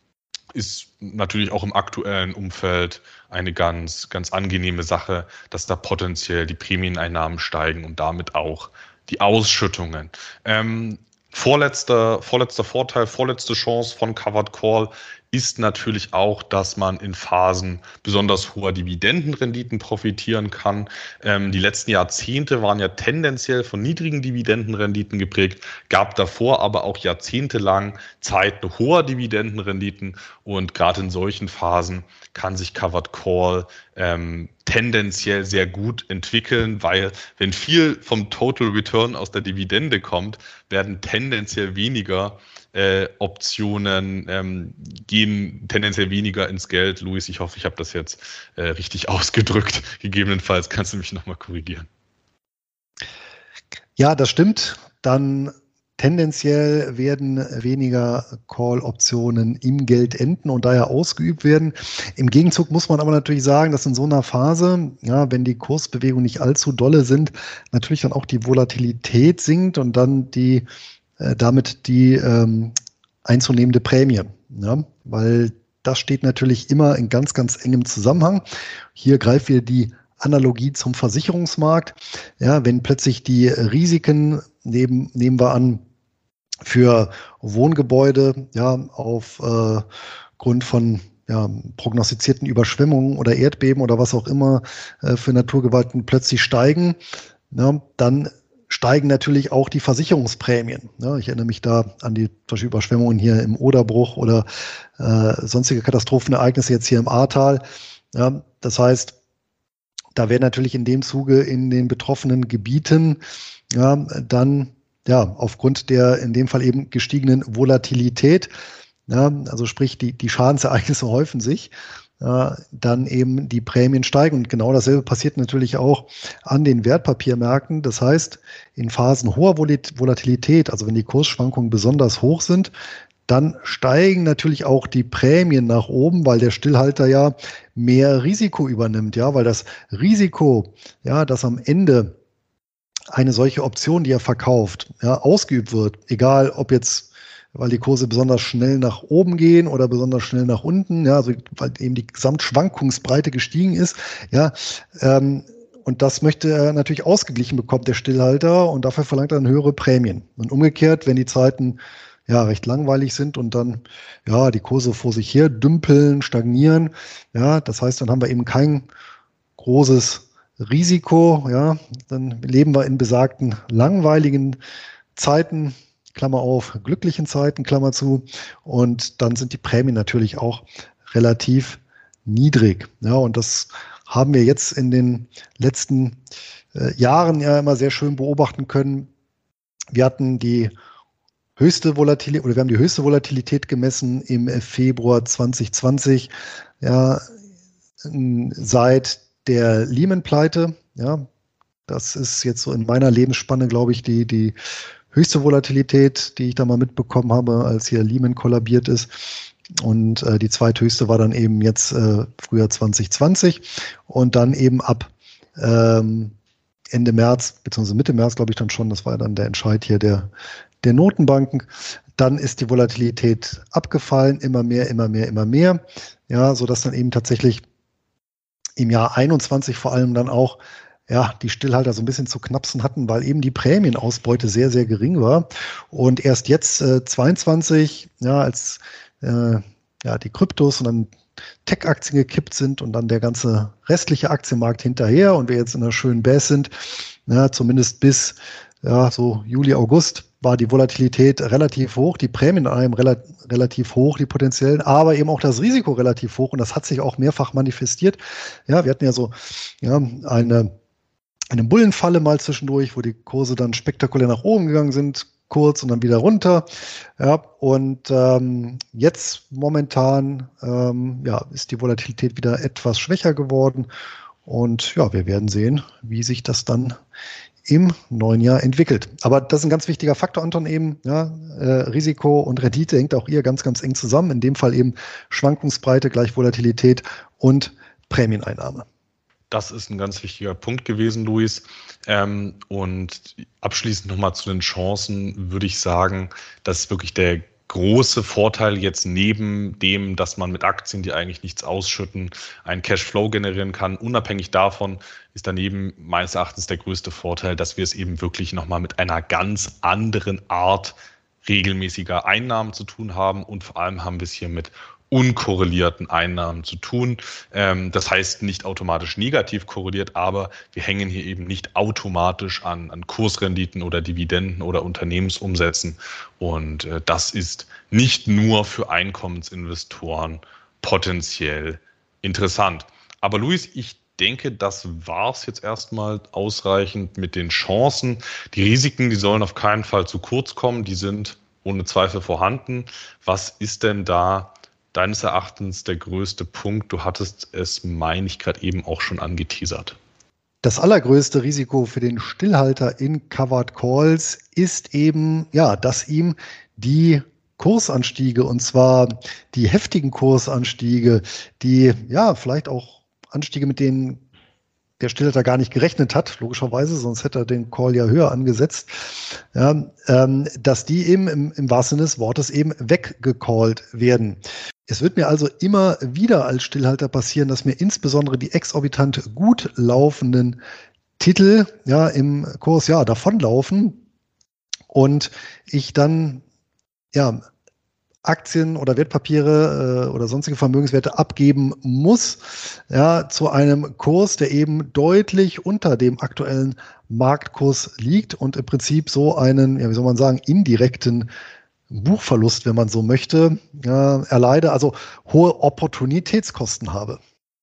ist natürlich auch im aktuellen Umfeld eine ganz, ganz angenehme Sache, dass da potenziell die Prämieneinnahmen steigen und damit auch die Ausschüttungen. Ähm, vorletzter, vorletzter Vorteil, vorletzte Chance von Covered Call ist natürlich auch, dass man in Phasen besonders hoher Dividendenrenditen profitieren kann. Ähm, die letzten Jahrzehnte waren ja tendenziell von niedrigen Dividendenrenditen geprägt, gab davor aber auch jahrzehntelang Zeiten hoher Dividendenrenditen und gerade in solchen Phasen kann sich Covered Call ähm, tendenziell sehr gut entwickeln, weil wenn viel vom Total Return aus der Dividende kommt, werden tendenziell weniger Äh, Optionen ähm, gehen tendenziell weniger ins Geld. Luis, ich hoffe, ich habe das jetzt äh, richtig ausgedrückt. Gegebenenfalls kannst du mich nochmal korrigieren. Ja, das stimmt. Dann tendenziell werden weniger Call-Optionen im Geld enden und daher ausgeübt werden. Im Gegenzug muss man aber natürlich sagen, dass in so einer Phase, ja, wenn die Kursbewegungen nicht allzu dolle sind, natürlich dann auch die Volatilität sinkt und dann die damit die ähm, einzunehmende Prämie, ja, weil das steht natürlich immer in ganz, ganz engem Zusammenhang. Hier greift wieder die Analogie zum Versicherungsmarkt. Ja, wenn plötzlich die Risiken, neben, nehmen wir an, für Wohngebäude, ja, auf äh, Grund von ja, prognostizierten Überschwemmungen oder Erdbeben oder was auch immer äh, für Naturgewalten plötzlich steigen, ja, dann steigen natürlich auch die Versicherungsprämien. Ja, ich erinnere mich da an die zum Beispiel Überschwemmungen hier im Oderbruch oder äh, sonstige Katastrophenereignisse jetzt hier im Ahrtal. Ja, das heißt, da werden natürlich in dem Zuge in den betroffenen Gebieten ja, dann ja aufgrund der in dem Fall eben gestiegenen Volatilität, ja, also sprich die, die Schadensereignisse häufen sich, äh, dann eben die Prämien steigen. Und genau dasselbe passiert natürlich auch an den Wertpapiermärkten. Das heißt, in Phasen hoher Volatilität, also wenn die Kursschwankungen besonders hoch sind, dann steigen natürlich auch die Prämien nach oben, weil der Stillhalter ja mehr Risiko übernimmt, ja, weil das Risiko, ja, dass am Ende eine solche Option, die er verkauft, ja, ausgeübt wird, egal ob jetzt weil die Kurse besonders schnell nach oben gehen oder besonders schnell nach unten, ja, also weil eben die Gesamtschwankungsbreite gestiegen ist, ja, ähm, und das möchte er natürlich ausgeglichen bekommen, der Stillhalter, und dafür verlangt er dann höhere Prämien. Und umgekehrt, wenn die Zeiten ja recht langweilig sind und dann ja die Kurse vor sich her dümpeln, stagnieren, ja, das heißt, dann haben wir eben kein großes Risiko, ja, dann leben wir in besagten langweiligen Zeiten, Klammer auf, glücklichen Zeiten, Klammer zu, und dann sind die Prämien natürlich auch relativ niedrig. Ja, und das haben wir jetzt in den letzten äh, Jahren ja immer sehr schön beobachten können, Wir hatten die höchste Volatilität oder wir haben die höchste Volatilität gemessen im Februar zwanzig zwanzig, ja, seit der Lehman-Pleite. Ja, das ist jetzt so in meiner Lebensspanne, glaube ich, die, die höchste Volatilität, die ich da mal mitbekommen habe, als hier Lehman kollabiert ist. Und äh, die zweithöchste war dann eben jetzt äh, Frühjahr zwanzig zwanzig und dann eben ab ähm, Ende März, beziehungsweise Mitte März, glaube ich dann schon, das war ja dann der Entscheid hier der, der Notenbanken. Dann ist die Volatilität abgefallen, immer mehr, immer mehr, immer mehr. Ja, sodass dann eben tatsächlich im Jahr einundzwanzig vor allem dann auch ja, die Stillhalter so ein bisschen zu knapsen hatten, weil eben die Prämienausbeute sehr, sehr gering war. Und erst jetzt äh, zweiundzwanzig, ja, als äh, ja, die Kryptos und dann Tech-Aktien gekippt sind und dann der ganze restliche Aktienmarkt hinterher und wir jetzt in einer schönen Baisse sind, ja, zumindest bis ja, so Juli, August war die Volatilität relativ hoch, die Prämien an einem rela- relativ hoch, die potenziellen, aber eben auch das Risiko relativ hoch und das hat sich auch mehrfach manifestiert. Ja, wir hatten ja so ja, eine, eine Bullenfalle mal zwischendurch, wo die Kurse dann spektakulär nach oben gegangen sind, kurz und dann wieder runter. Ja, und ähm, jetzt momentan ähm, ja, ist die Volatilität wieder etwas schwächer geworden und ja, wir werden sehen, wie sich das dann im neuen Jahr entwickelt. Aber das ist ein ganz wichtiger Faktor, Anton, eben. Ja, äh, Risiko und Rendite hängt auch hier ganz, ganz eng zusammen. In dem Fall eben Schwankungsbreite gleich Volatilität und Prämieneinnahme. Das ist ein ganz wichtiger Punkt gewesen, Luis. Ähm, und abschließend nochmal zu den Chancen würde ich sagen, dass wirklich der große Vorteil jetzt neben dem, dass man mit Aktien, die eigentlich nichts ausschütten, einen Cashflow generieren kann. Unabhängig davon ist daneben meines Erachtens der größte Vorteil, dass wir es eben wirklich nochmal mit einer ganz anderen Art regelmäßiger Einnahmen zu tun haben und vor allem haben wir es hier mit unkorrelierten Einnahmen zu tun. Ähm, das heißt nicht automatisch negativ korreliert, aber wir hängen hier eben nicht automatisch an, an Kursrenditen oder Dividenden oder Unternehmensumsätzen. Und äh, das ist nicht nur für Einkommensinvestoren potenziell interessant. Aber Luis, ich denke, das war es jetzt erstmal ausreichend mit den Chancen. Die Risiken, die sollen auf keinen Fall zu kurz kommen, die sind ohne Zweifel vorhanden. Was ist denn da deines Erachtens der größte Punkt? Du hattest es, meine ich, gerade eben auch schon angeteasert. Das allergrößte Risiko für den Stillhalter in Covered Calls ist eben, ja, dass ihm die Kursanstiege, und zwar die heftigen Kursanstiege, die ja vielleicht auch Anstiege, mit denen der Stillhalter gar nicht gerechnet hat, logischerweise, sonst hätte er den Call ja höher angesetzt, ja, ähm, dass die eben im, im wahrsten Sinne des Wortes eben weggecallt werden. Es wird mir also immer wieder als Stillhalter passieren, dass mir insbesondere die exorbitant gut laufenden Titel ja im Kurs ja davonlaufen und ich dann ja Aktien oder Wertpapiere äh, oder sonstige Vermögenswerte abgeben muss, ja, zu einem Kurs, der eben deutlich unter dem aktuellen Marktkurs liegt und im Prinzip so einen, ja, wie soll man sagen, indirekten Buchverlust, wenn man so möchte, ja, erleide, also hohe Opportunitätskosten habe.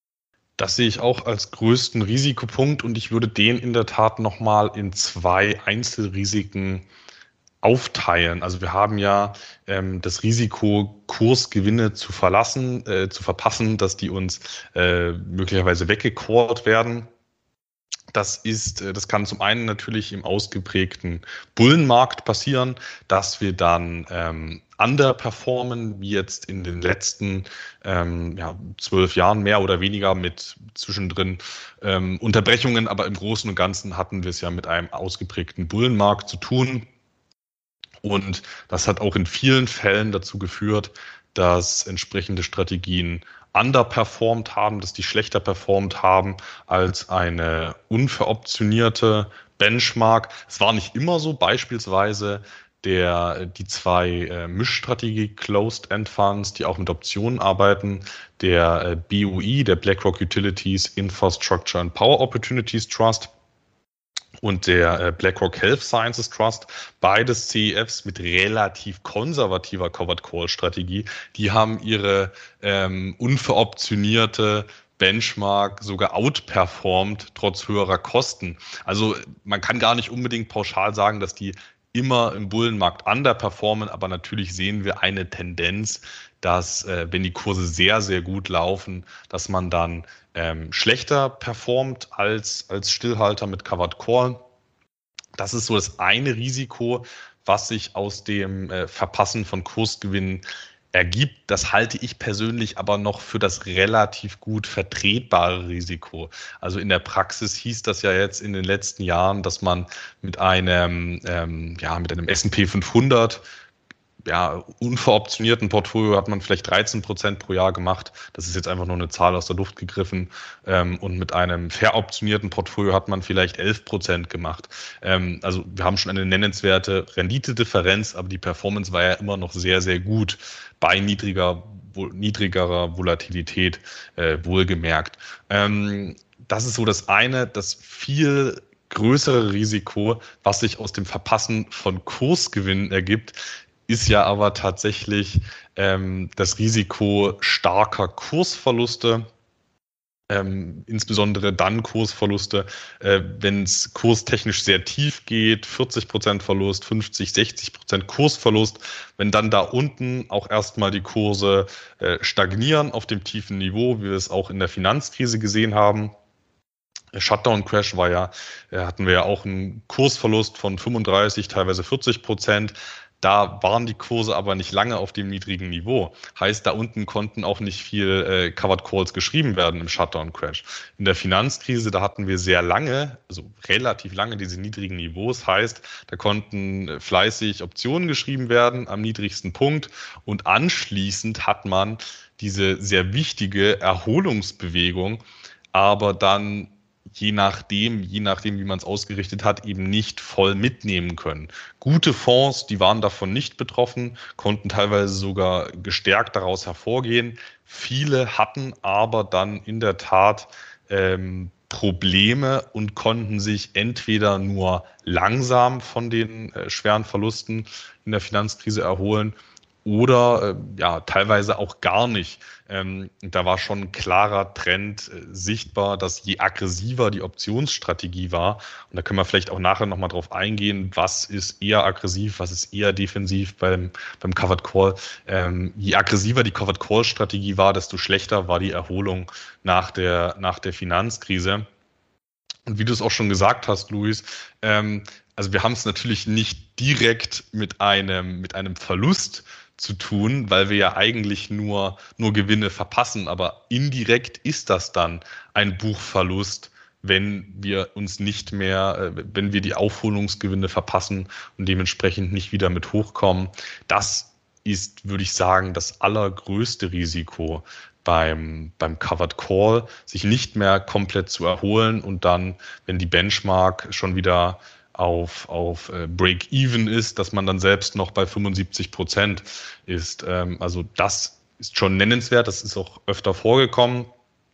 Das sehe ich auch als größten Risikopunkt und ich würde den in der Tat nochmal in zwei Einzelrisiken aufteilen. Also wir haben ja ähm, das Risiko, Kursgewinne zu verlassen, äh, zu verpassen, dass die uns äh, möglicherweise weggecallt werden. Das ist, das kann zum einen natürlich im ausgeprägten Bullenmarkt passieren, dass wir dann ähm, underperformen, wie jetzt in den letzten ähm, ja, zwölf Jahren mehr oder weniger mit zwischendrin ähm, Unterbrechungen, aber im Großen und Ganzen hatten wir es ja mit einem ausgeprägten Bullenmarkt zu tun. Und das hat auch in vielen Fällen dazu geführt, dass entsprechende Strategien underperformed haben, dass die schlechter performt haben als eine unveroptionierte Benchmark. Es war nicht immer so, beispielsweise der, die zwei äh, Mischstrategie Closed End Funds, die auch mit Optionen arbeiten, der äh, B U I, der BlackRock Utilities Infrastructure and Power Opportunities Trust und der BlackRock Health Sciences Trust, beides C E Fs mit relativ konservativer Covered Call Strategie, die haben ihre ähm, unveroptionierte Benchmark sogar outperformed, trotz höherer Kosten. Also man kann gar nicht unbedingt pauschal sagen, dass die immer im Bullenmarkt underperformen, aber natürlich sehen wir eine Tendenz, dass äh, wenn die Kurse sehr, sehr gut laufen, dass man dann ähm, schlechter performt als, als Stillhalter mit Covered Call. Das ist so das eine Risiko, was sich aus dem äh, Verpassen von Kursgewinnen ergibt. Das halte ich persönlich aber noch für das relativ gut vertretbare Risiko. Also in der Praxis hieß das ja jetzt in den letzten Jahren, dass man mit einem, ähm, ja, mit einem S und P fünfhundert, ja, unveroptionierten Portfolio hat man vielleicht dreizehn Prozent pro Jahr gemacht. Das ist jetzt einfach nur eine Zahl aus der Luft gegriffen. Ähm, und mit einem veroptionierten Portfolio hat man vielleicht elf Prozent gemacht. Ähm, also wir haben schon eine nennenswerte Renditedifferenz, aber die Performance war ja immer noch sehr, sehr gut bei niedriger, niedrigerer Volatilität, äh, wohlgemerkt. Ähm, das ist so das eine, das viel größere Risiko, was sich aus dem Verpassen von Kursgewinnen ergibt, ist ja aber tatsächlich ähm, das Risiko starker Kursverluste, ähm, insbesondere dann Kursverluste, äh, wenn es kurstechnisch sehr tief geht, vierzig Prozent Verlust, fünfzig, sechzig Prozent Kursverlust, wenn dann da unten auch erstmal die Kurse äh, stagnieren auf dem tiefen Niveau, wie wir es auch in der Finanzkrise gesehen haben. Shutdown-Crash war ja, äh, hatten wir ja auch einen Kursverlust von fünfunddreißig, teilweise vierzig Prozent. Da waren die Kurse aber nicht lange auf dem niedrigen Niveau. Heißt, da unten konnten auch nicht viel äh, Covered Calls geschrieben werden im Shutdown-Crash. In der Finanzkrise, da hatten wir sehr lange, also relativ lange diese niedrigen Niveaus. Heißt, da konnten fleißig Optionen geschrieben werden am niedrigsten Punkt. Und anschließend hat man diese sehr wichtige Erholungsbewegung, aber dann je nachdem, je nachdem, wie man es ausgerichtet hat, eben nicht voll mitnehmen können. Gute Fonds, die waren davon nicht betroffen, konnten teilweise sogar gestärkt daraus hervorgehen. Viele hatten aber dann in der Tat ähm, Probleme und konnten sich entweder nur langsam von den äh, schweren Verlusten in der Finanzkrise erholen oder äh, ja teilweise auch gar nicht. Ähm, da war schon ein klarer Trend äh, sichtbar, dass je aggressiver die Optionsstrategie war, und da können wir vielleicht auch nachher nochmal drauf eingehen, was ist eher aggressiv, was ist eher defensiv beim, beim Covered Call. Ähm, je aggressiver die Covered Call Strategie war, desto schlechter war die Erholung nach der, nach der Finanzkrise. Und wie du es auch schon gesagt hast, Luis, ähm, also wir haben es natürlich nicht direkt mit einem, mit einem Verlust zu tun, weil wir ja eigentlich nur, nur Gewinne verpassen. Aber indirekt ist das dann ein Buchverlust, wenn wir uns nicht mehr, wenn wir die Aufholungsgewinne verpassen und dementsprechend nicht wieder mit hochkommen. Das ist, würde ich sagen, das allergrößte Risiko beim, beim Covered Call, sich nicht mehr komplett zu erholen und dann, wenn die Benchmark schon wieder auf, auf Break-Even ist, dass man dann selbst noch bei fünfundsiebzig Prozent ist. Also das ist schon nennenswert, das ist auch öfter vorgekommen.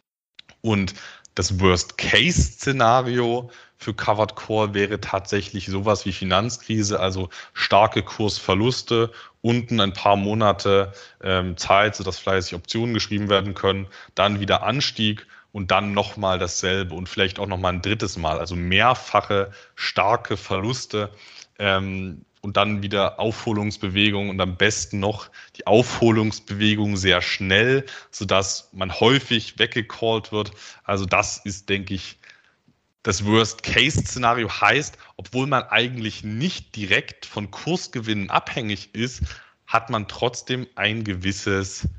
Und das Worst-Case-Szenario für Covered Call wäre tatsächlich sowas wie Finanzkrise, also starke Kursverluste, unten ein paar Monate ähm, Zeit, sodass fleißig Optionen geschrieben werden können, dann wieder Anstieg und dann nochmal dasselbe und vielleicht auch nochmal ein drittes Mal, also mehrfache starke Verluste ähm, und dann wieder Aufholungsbewegung und am besten noch die Aufholungsbewegung sehr schnell, sodass man häufig weggecallt wird. Also das ist, denke ich, das Worst-Case-Szenario. Heißt, obwohl man eigentlich nicht direkt von Kursgewinnen abhängig ist, hat man trotzdem ein gewisses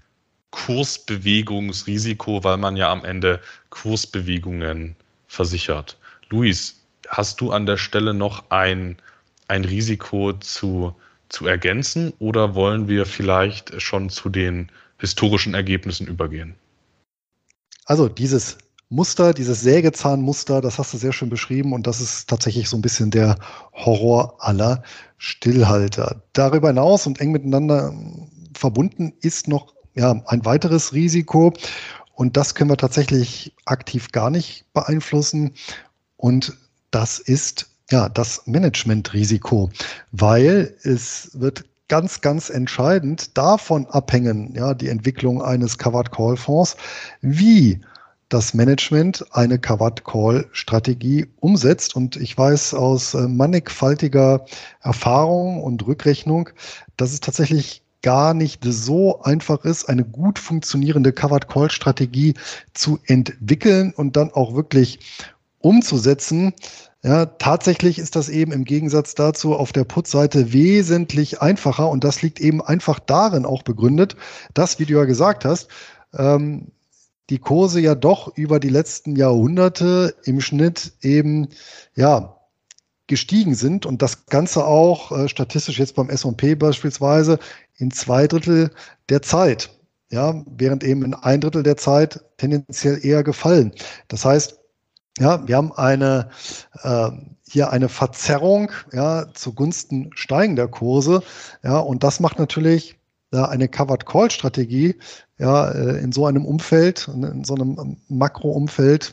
Kursbewegungsrisiko, weil man ja am Ende Kursbewegungen versichert. Luis, hast du an der Stelle noch ein, ein Risiko zu, zu ergänzen oder wollen wir vielleicht schon zu den historischen Ergebnissen übergehen? Also dieses Muster, dieses Sägezahnmuster, das hast du sehr schön beschrieben und das ist tatsächlich so ein bisschen der Horror aller Stillhalter. Darüber hinaus und eng miteinander verbunden ist noch ja, ein weiteres Risiko und das können wir tatsächlich aktiv gar nicht beeinflussen und das ist ja das Managementrisiko, weil es wird ganz, ganz entscheidend davon abhängen, ja, die Entwicklung eines Covered Call Fonds, wie das Management eine Covered-Call-Strategie umsetzt. Und ich weiß aus äh, mannigfaltiger Erfahrung und Rückrechnung, dass es tatsächlich gar nicht so einfach ist, eine gut funktionierende Covered-Call-Strategie zu entwickeln und dann auch wirklich umzusetzen. Ja, tatsächlich ist das eben im Gegensatz dazu auf der Put-Seite wesentlich einfacher, und das liegt eben einfach darin auch begründet, dass, wie du ja gesagt hast, ähm, die Kurse ja doch über die letzten Jahrhunderte im Schnitt eben, ja, gestiegen sind und das Ganze auch äh, statistisch jetzt beim S und P beispielsweise in zwei Drittel der Zeit, ja, während eben in ein Drittel der Zeit tendenziell eher gefallen. Das heißt, ja, wir haben eine, äh, hier eine Verzerrung, ja, zugunsten steigender Kurse, ja, und das macht natürlich ja, eine Covered-Call-Strategie ja, in so einem Umfeld, in so einem Makroumfeld,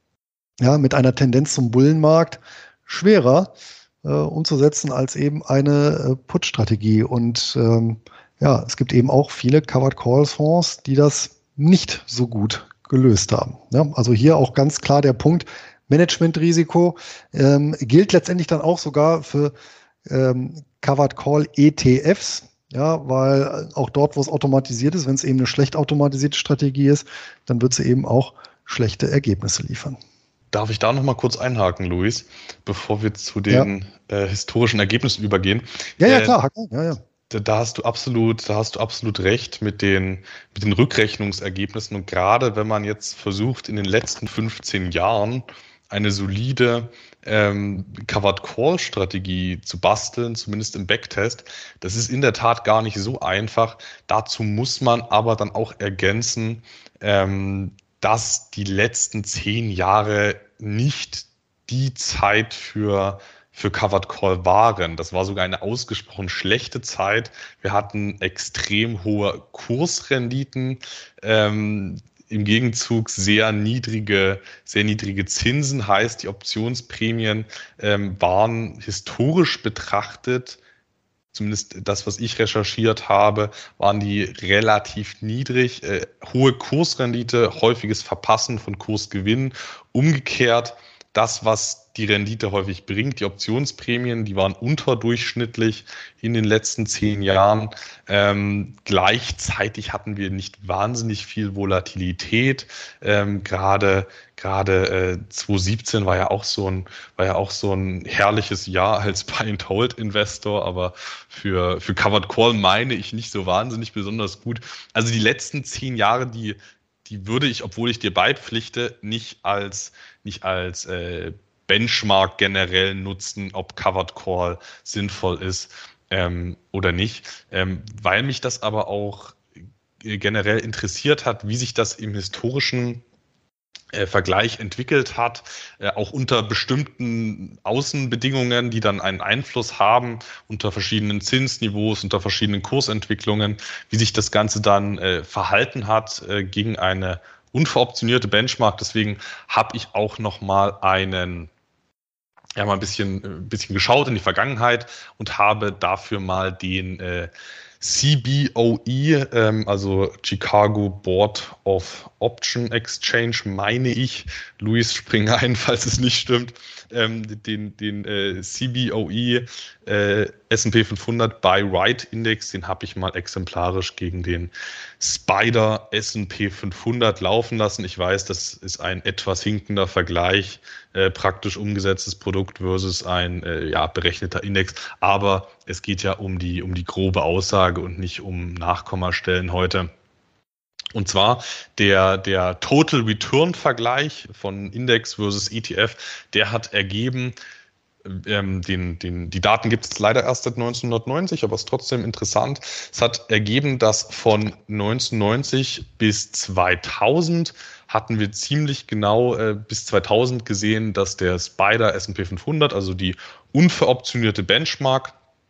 ja, mit einer Tendenz zum Bullenmarkt schwerer äh, umzusetzen als eben eine äh, Put-Strategie. Und ähm, ja, es gibt eben auch viele Covered-Call-Fonds, die das nicht so gut gelöst haben. Ja, also hier auch ganz klar der Punkt, Managementrisiko ähm, gilt letztendlich dann auch sogar für ähm, Covered-Call-E T Fs. Ja, weil auch dort, wo es automatisiert ist, wenn es eben eine schlecht automatisierte Strategie ist, dann wird sie eben auch schlechte Ergebnisse liefern. Darf ich da noch mal kurz einhaken, Luis, bevor wir zu den ja. äh, historischen Ergebnissen übergehen? Ja, ja, äh, klar. Ja, ja. Da, da hast du absolut, da hast du absolut recht mit den, mit den Rückrechnungsergebnissen. Und gerade wenn man jetzt versucht, in den letzten fünfzehn Jahren eine solide ähm, Covered-Call-Strategie zu basteln, zumindest im Backtest. Das ist in der Tat gar nicht so einfach. Dazu muss man aber dann auch ergänzen, ähm, dass die letzten zehn Jahre nicht die Zeit für für Covered Call waren. Das war sogar eine ausgesprochen schlechte Zeit. Wir hatten extrem hohe Kursrenditen, ähm, im Gegenzug sehr niedrige, sehr niedrige Zinsen, heißt die Optionsprämien ähm, waren historisch betrachtet, zumindest das, was ich recherchiert habe, waren die relativ niedrig, äh, hohe Kursrendite, häufiges Verpassen von Kursgewinnen. Umgekehrt, das, was die Rendite häufig bringt, die Optionsprämien, die waren unterdurchschnittlich in den letzten zehn Jahren. Ähm, gleichzeitig hatten wir nicht wahnsinnig viel Volatilität. Ähm, gerade gerade äh, zwanzig siebzehn war ja auch so ein war ja auch so ein herrliches Jahr als Buy-and-Hold-Investor, aber für für Covered Call meine ich nicht so wahnsinnig besonders gut. Also die letzten zehn Jahre, die die würde ich, obwohl ich dir beipflichte, nicht als nicht als äh, Benchmark generell nutzen, ob Covered Call sinnvoll ist ähm, oder nicht, ähm, weil mich das aber auch generell interessiert hat, wie sich das im historischen äh, Vergleich entwickelt hat, äh, auch unter bestimmten Außenbedingungen, die dann einen Einfluss haben, unter verschiedenen Zinsniveaus, unter verschiedenen Kursentwicklungen, wie sich das Ganze dann äh, verhalten hat äh, gegen eine unveroptionierte Benchmark. Deswegen habe ich auch noch mal einen ja mal ein bisschen, ein bisschen geschaut in die Vergangenheit und habe dafür mal den äh, C B O E, ähm, also Chicago Board of Option Exchange, meine ich, Luis, spring ein, falls es nicht stimmt, ähm, den, den äh, C B O E äh, S und P fünfhundert Buy Right Index, den habe ich mal exemplarisch gegen den Spider S und P fünfhundert laufen lassen. Ich weiß, das ist ein etwas hinkender Vergleich, äh, praktisch umgesetztes Produkt versus ein äh, ja, berechneter Index, aber es geht ja um die, um die grobe Aussage und nicht um Nachkommastellen heute. Und zwar der, der Total Return Vergleich von Index versus E T F, der hat ergeben, ähm, den, den, die Daten gibt es leider erst seit neunzehnhundertneunzig, aber es ist trotzdem interessant. Es hat ergeben, dass von neunzehnhundertneunzig bis zweitausend hatten wir ziemlich genau äh, bis zweitausend gesehen, dass der Spider S und P fünfhundert, also die unveroptionierte Benchmark,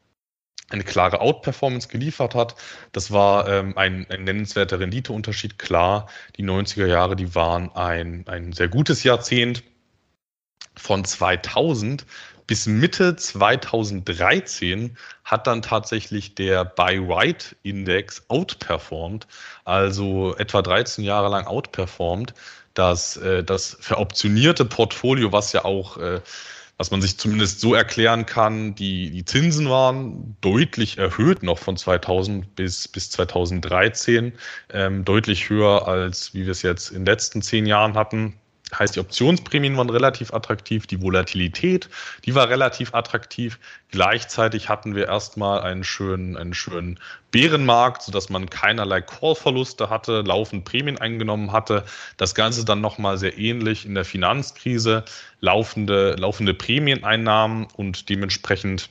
eine klare Outperformance geliefert hat. Das war ähm, ein, ein nennenswerter Renditeunterschied. Klar, die neunziger Jahre, die waren ein, ein sehr gutes Jahrzehnt. Von zweitausend Bis Mitte zweitausenddreizehn hat dann tatsächlich der Buy-Right-Index outperformed, also etwa dreizehn Jahre lang outperformed. Das, äh, das veroptionierte Portfolio, was ja auch, äh, was man sich zumindest so erklären kann, die, die Zinsen waren deutlich erhöht, noch von zweitausend bis, bis zweitausenddreizehn, ähm, deutlich höher als wie wir es jetzt in den letzten zehn Jahren hatten. Heißt, die Optionsprämien waren relativ attraktiv, die Volatilität, die war relativ attraktiv. Gleichzeitig hatten wir erstmal einen schönen, einen schönen Bärenmarkt, sodass man keinerlei Call-Verluste hatte, laufend Prämien eingenommen hatte. Das Ganze dann nochmal sehr ähnlich in der Finanzkrise, laufende, laufende Prämieneinnahmen und dementsprechend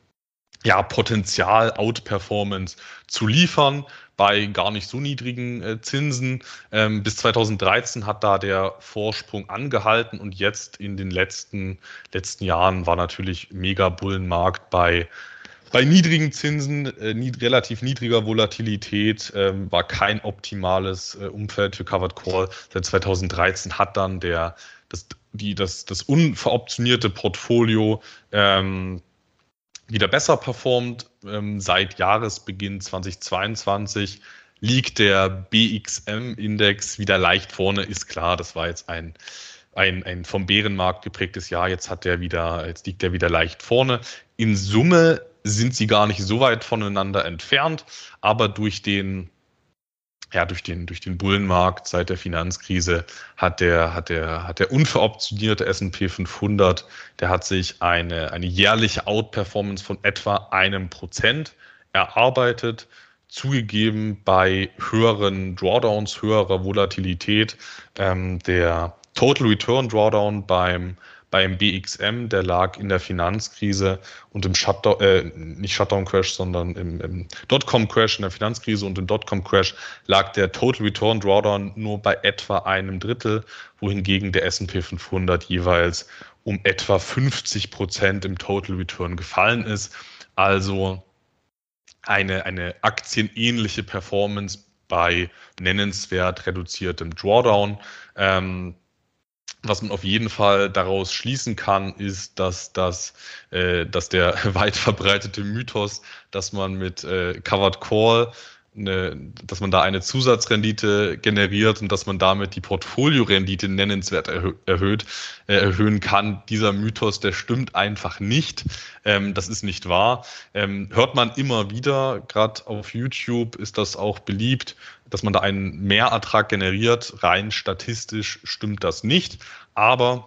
ja, Potenzial, Outperformance zu liefern bei gar nicht so niedrigen äh, Zinsen. Ähm, bis zweitausenddreizehn hat da der Vorsprung angehalten und jetzt in den letzten, letzten Jahren war natürlich mega Bullenmarkt bei, bei niedrigen Zinsen, äh, nied, relativ niedriger Volatilität, ähm, war kein optimales äh, Umfeld für Covered Call. Seit zweitausenddreizehn hat dann der, das, die, das, das unveroptionierte Portfolio ähm, wieder besser performt. Ähm, seit Jahresbeginn zweitausendzweiundzwanzig liegt der B X M-Index wieder leicht vorne, ist klar. Das war jetzt ein, ein, ein vom Bärenmarkt geprägtes Jahr. Jetzt hat der wieder, jetzt liegt der wieder leicht vorne. In Summe sind sie gar nicht so weit voneinander entfernt, aber durch den Ja, durch den, durch den Bullenmarkt seit der Finanzkrise hat der, hat der, hat der unveroptionierte S und P fünfhundert, der hat sich eine, eine jährliche Outperformance von etwa einem Prozent erarbeitet, zugegeben bei höheren Drawdowns, höherer Volatilität. Ähm, der Total Return Drawdown beim Beim B X M, der lag in der Finanzkrise und im Shutdown, äh, nicht Shutdown-Crash, sondern im, im Dotcom-Crash, in der Finanzkrise und im Dotcom-Crash lag der Total Return Drawdown nur bei etwa einem Drittel, wohingegen der S und P fünfhundert jeweils um etwa fünfzig Prozent im Total Return gefallen ist. Also eine, eine aktienähnliche Performance bei nennenswert reduziertem Drawdown. Ähm, Was man auf jeden Fall daraus schließen kann, ist, dass, dass, äh, dass der weit verbreitete Mythos, dass man mit äh, Covered Call, eine, dass man da eine Zusatzrendite generiert und dass man damit die Portfoliorendite nennenswert erhö- erhöht, äh, erhöhen kann. Dieser Mythos, der stimmt einfach nicht. Ähm, das ist nicht wahr. Ähm, hört man immer wieder, gerade auf YouTube ist das auch beliebt, dass man da einen Mehrertrag generiert. Rein statistisch stimmt das nicht, aber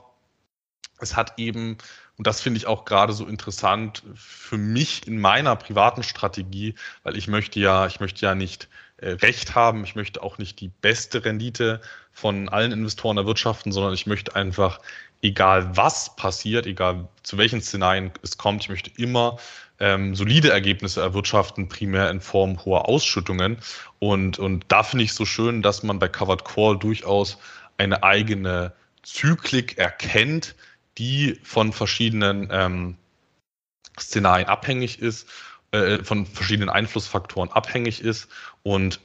es hat eben, und das finde ich auch gerade so interessant für mich in meiner privaten Strategie, weil ich möchte ja, ich möchte ja nicht äh, Recht haben, ich möchte auch nicht die beste Rendite von allen Investoren erwirtschaften, sondern ich möchte einfach, egal was passiert, egal zu welchen Szenarien es kommt, ich möchte immer ähm, solide Ergebnisse erwirtschaften, primär in Form hoher Ausschüttungen. Und, und da finde ich so schön, dass man bei Covered Call durchaus eine eigene Zyklik erkennt, die von verschiedenen ähm, Szenarien abhängig ist, äh, von verschiedenen Einflussfaktoren abhängig ist. Und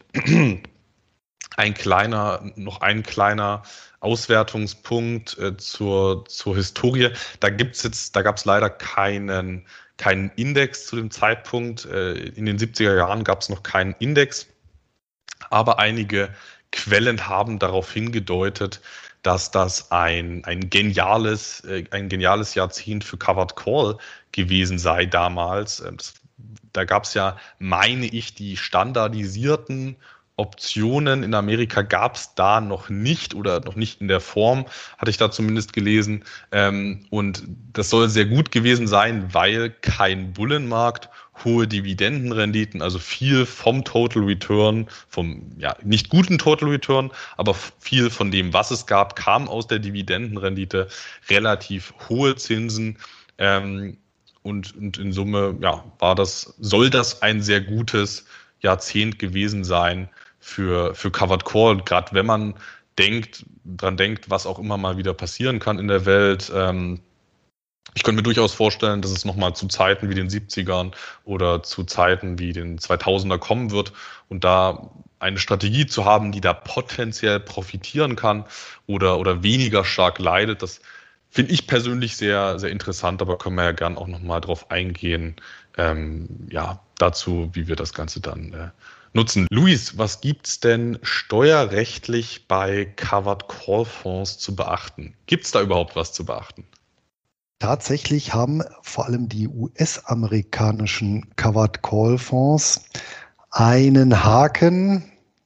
ein kleiner, noch ein kleiner Auswertungspunkt äh, zur, zur Historie. Da gibt's jetzt, da gab es leider keinen, keinen Index zu dem Zeitpunkt. Äh, in den siebziger Jahren gab es noch keinen Index, aber einige Quellen haben darauf hingedeutet, dass das ein, ein geniales, ein geniales Jahrzehnt für Covered Call gewesen sei damals. Das, da gab es ja, meine ich, die standardisierten Optionen in Amerika gab es da noch nicht oder noch nicht in der Form, hatte ich da zumindest gelesen. Und das soll sehr gut gewesen sein, weil kein Bullenmarkt, hohe Dividendenrenditen, also viel vom Total Return, vom ja nicht guten Total Return, aber viel von dem, was es gab, kam aus der Dividendenrendite, relativ hohe Zinsen. Ähm, und, und in Summe ja, war das, soll das ein sehr gutes Jahrzehnt gewesen sein für, für Covered Call. Gerade wenn man denkt, dran denkt, was auch immer mal wieder passieren kann in der Welt. Ähm, ich könnte mir durchaus vorstellen, dass es nochmal zu Zeiten wie den siebzigern oder zu Zeiten wie den zweitausender kommen wird und da eine Strategie zu haben, die da potenziell profitieren kann oder, oder weniger stark leidet, das Finde ich persönlich sehr, sehr interessant, aber können wir ja gern auch nochmal drauf eingehen, ähm, ja, dazu, wie wir das Ganze dann äh, nutzen. Luis, was gibt's denn steuerrechtlich bei Covered Call Fonds zu beachten? Gibt's da überhaupt was zu beachten? Tatsächlich haben vor allem die U S-amerikanischen Covered Call Fonds einen Haken,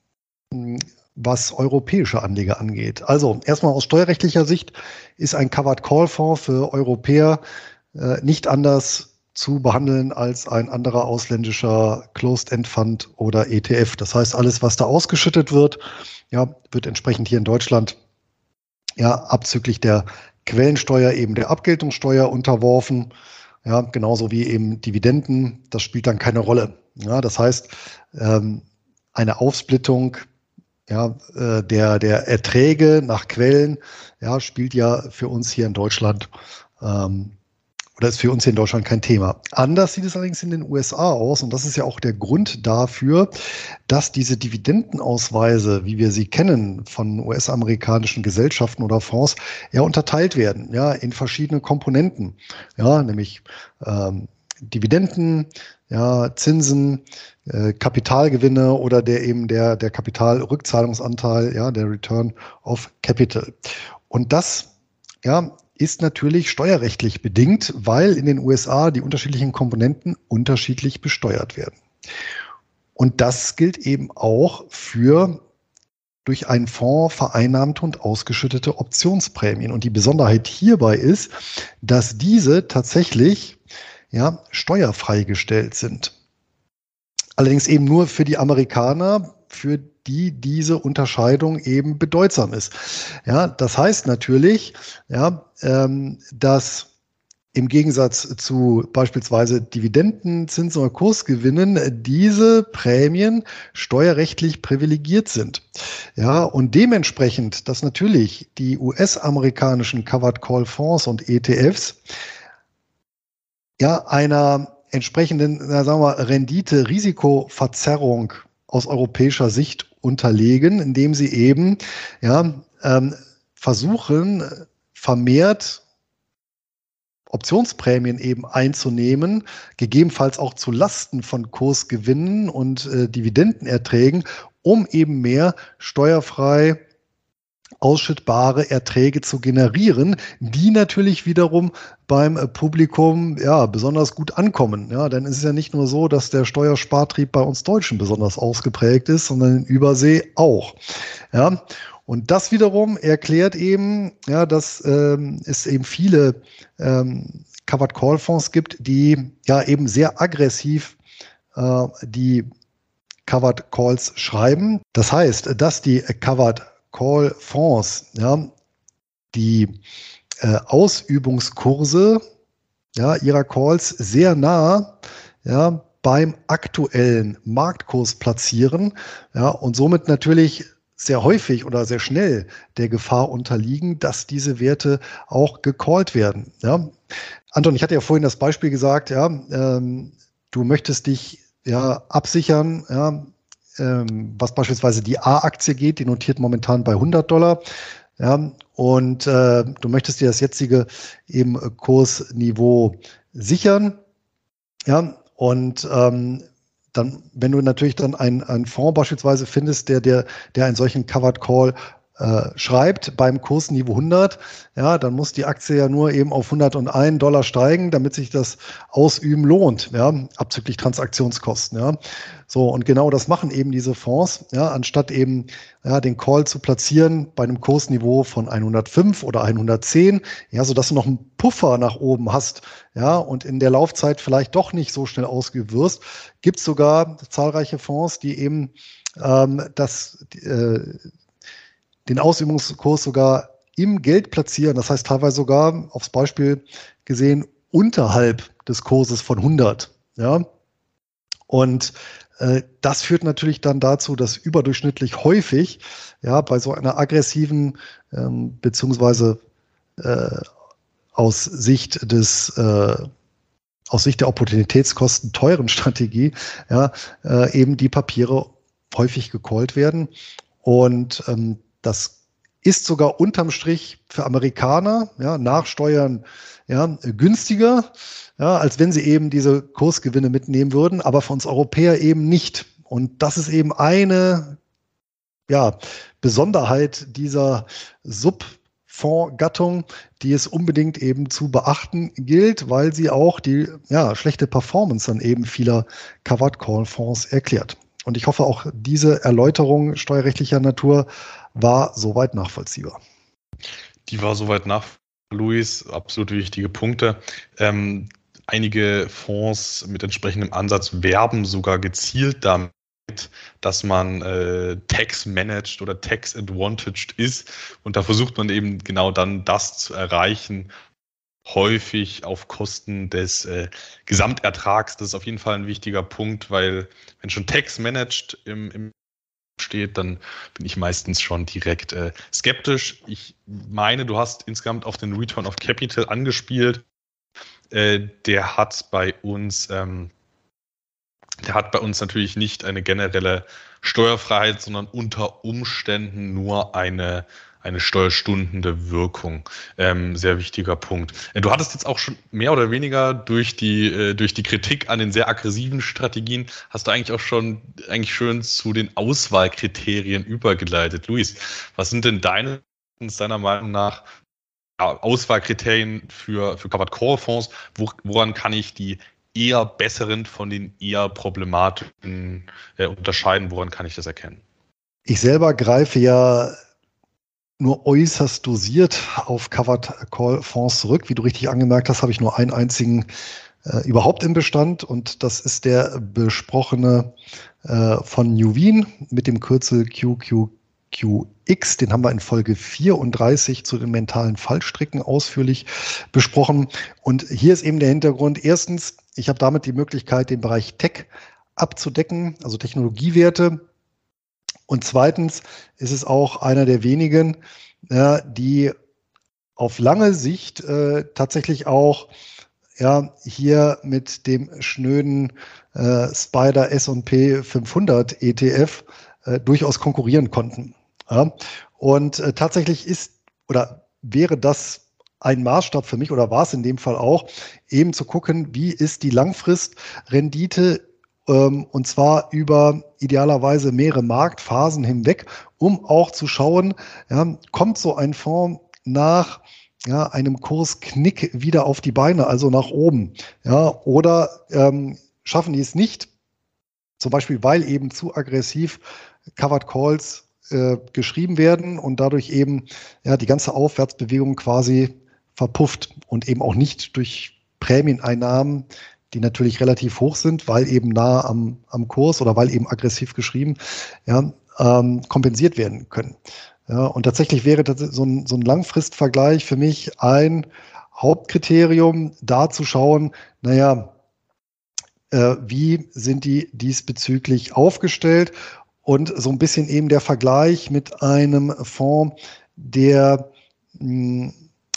was europäische Anleger angeht. Also erstmal aus steuerrechtlicher Sicht ist ein Covered Call Fonds für Europäer äh, nicht anders zu behandeln als ein anderer ausländischer Closed-End Fund oder E T F. Das heißt, alles, was da ausgeschüttet wird, ja, wird entsprechend hier in Deutschland ja abzüglich der Quellensteuer eben der Abgeltungssteuer unterworfen. Ja, genauso wie eben Dividenden. Das spielt dann keine Rolle. Ja, das heißt, ähm, eine Aufsplittung ja, äh, der, der Erträge nach Quellen, ja, spielt ja für uns hier in Deutschland, ähm, oder ist für uns hier in Deutschland kein Thema. Anders sieht es allerdings in den U S A aus, und das ist ja auch der Grund dafür, dass diese Dividendenausweise, wie wir sie kennen, von U S-amerikanischen Gesellschaften oder Fonds, ja unterteilt werden, ja, in verschiedene Komponenten, ja, nämlich ähm, Dividenden, ja, Zinsen, äh, Kapitalgewinne oder der eben der, der Kapitalrückzahlungsanteil, ja, der Return of Capital. Und das, ja, ist natürlich steuerrechtlich bedingt, weil in den U S A die unterschiedlichen Komponenten unterschiedlich besteuert werden. Und das gilt eben auch für durch einen Fonds vereinnahmte und ausgeschüttete Optionsprämien. Und die Besonderheit hierbei ist, dass diese tatsächlich ja, steuerfrei gestellt sind. Allerdings eben nur für die Amerikaner, für die diese Unterscheidung eben bedeutsam ist. Ja, das heißt natürlich, ja, ähm, dass im Gegensatz zu beispielsweise Dividenden, Zinsen oder Kursgewinnen diese Prämien steuerrechtlich privilegiert sind. Ja, und dementsprechend, dass natürlich die U S-amerikanischen Covered Call Fonds und E T Fs ja einer entsprechenden, na, sagen wir, Rendite-Risikoverzerrung aus europäischer Sicht unterlegen, indem sie eben ja, ähm, versuchen, vermehrt Optionsprämien eben einzunehmen, gegebenenfalls auch zu Lasten von Kursgewinnen und äh, Dividendenerträgen, um eben mehr steuerfrei ausschüttbare Erträge zu generieren, die natürlich wiederum beim Publikum ja besonders gut ankommen. Ja, denn es ist ja nicht nur so, dass der Steuerspartrieb bei uns Deutschen besonders ausgeprägt ist, sondern in Übersee auch. Ja, und das wiederum erklärt eben, ja, dass ähm, es eben viele ähm, Covered Call Fonds gibt, die ja eben sehr aggressiv äh, die Covered Calls schreiben. Das heißt, dass die Covered Call Fonds, ja, die äh, Ausübungskurse ja, ihrer Calls sehr nah ja, beim aktuellen Marktkurs platzieren, ja, und somit natürlich sehr häufig oder sehr schnell der Gefahr unterliegen, dass diese Werte auch gecallt werden. Ja. Anton, ich hatte ja vorhin das Beispiel gesagt, ja, ähm, du möchtest dich ja absichern, ja, was beispielsweise die A-Aktie geht, die notiert momentan bei hundert Dollar. Ja, und äh, du möchtest dir das jetzige eben Kursniveau sichern. Ja, und ähm, dann, wenn du natürlich dann einen, einen Fonds beispielsweise findest, der, der, der einen solchen Covered Call äh, schreibt beim Kursniveau hundert, ja, dann muss die Aktie ja nur eben auf hunderteinen Dollar steigen, damit sich das Ausüben lohnt, ja, abzüglich Transaktionskosten, ja. So, und genau das machen eben diese Fonds, ja, anstatt eben ja, den Call zu platzieren bei einem Kursniveau von hundertfünf oder hundertzehn, ja, sodass du noch einen Puffer nach oben hast, ja, und in der Laufzeit vielleicht doch nicht so schnell ausgeübt wirst, gibt es sogar zahlreiche Fonds, die eben ähm, das äh, den Ausübungskurs sogar im Geld platzieren, das heißt teilweise sogar aufs Beispiel gesehen unterhalb des Kurses von hundert. Ja? Und äh, das führt natürlich dann dazu, dass überdurchschnittlich häufig ja, bei so einer aggressiven ähm, beziehungsweise äh, aus Sicht des äh, aus Sicht der Opportunitätskosten teuren Strategie ja, äh, eben die Papiere häufig gecallt werden. Und ähm, das ist sogar unterm Strich für Amerikaner, ja, nach Steuern, ja, günstiger, ja, als wenn sie eben diese Kursgewinne mitnehmen würden, aber für uns Europäer eben nicht. Und das ist eben eine, ja, Besonderheit dieser Subfondsgattung, die es unbedingt eben zu beachten gilt, weil sie auch die, ja, schlechte Performance dann eben vieler Covered Call Fonds erklärt. Und ich hoffe, auch diese Erläuterung steuerrechtlicher Natur war soweit nachvollziehbar. Die war soweit nachvollziehbar, Luis. Absolut wichtige Punkte. Ähm, einige Fonds mit entsprechendem Ansatz werben sogar gezielt damit, dass man äh, tax-managed oder tax-advantaged ist. Und da versucht man eben genau dann das zu erreichen, häufig auf Kosten des äh, Gesamtertrags. Das ist auf jeden Fall ein wichtiger Punkt, weil wenn schon tax-managed im, im steht, dann bin ich meistens schon direkt äh, skeptisch. Ich meine, du hast insgesamt auf den Return of Capital angespielt. Äh, der hat bei uns ähm, Der hat bei uns natürlich nicht eine generelle Steuerfreiheit, sondern unter Umständen nur eine, eine steuerstundende Wirkung. Ähm, sehr wichtiger Punkt. Du hattest jetzt auch schon mehr oder weniger durch die, äh, durch die Kritik an den sehr aggressiven Strategien, hast du eigentlich auch schon eigentlich schön zu den Auswahlkriterien übergeleitet. Luis, was sind denn deine, deiner Meinung nach, Auswahlkriterien für, für Covered Call Fonds? Wo, woran kann ich die eher besseren von den eher problematischen äh, unterscheiden? Woran kann ich das erkennen? Ich selber greife ja nur äußerst dosiert auf Covered Call Fonds zurück. Wie du richtig angemerkt hast, habe ich nur einen einzigen äh, überhaupt im Bestand, und das ist der besprochene äh, von Nuveen mit dem Kürzel Q Q Q X. Den haben wir in Folge vierunddreißig zu den mentalen Fallstricken ausführlich besprochen. Und hier ist eben der Hintergrund. Erstens, ich habe damit die Möglichkeit, den Bereich Tech abzudecken, also Technologiewerte. Und zweitens ist es auch einer der wenigen, ja, die auf lange Sicht äh, tatsächlich auch, ja, hier mit dem schnöden äh, Spider S und P fünfhundert E T F äh, durchaus konkurrieren konnten. Ja. Und äh, tatsächlich ist oder wäre das ein Maßstab für mich, oder war es in dem Fall auch, eben zu gucken, wie ist die Langfristrendite, ähm, und zwar über idealerweise mehrere Marktphasen hinweg, um auch zu schauen, ja, kommt so ein Fonds nach, ja, einem Kursknick wieder auf die Beine, also nach oben, ja, oder ähm, schaffen die es nicht, zum Beispiel weil eben zu aggressiv Covered Calls äh, geschrieben werden und dadurch eben, ja, die ganze Aufwärtsbewegung quasi verpufft und eben auch nicht durch Prämieneinnahmen, die natürlich relativ hoch sind, weil eben nah am, am Kurs oder weil eben aggressiv geschrieben, ja, ähm, kompensiert werden können. Ja, und tatsächlich wäre das so ein, so ein Langfristvergleich für mich ein Hauptkriterium, da zu schauen, naja, äh, wie sind die diesbezüglich aufgestellt, und so ein bisschen eben der Vergleich mit einem Fonds, der mh,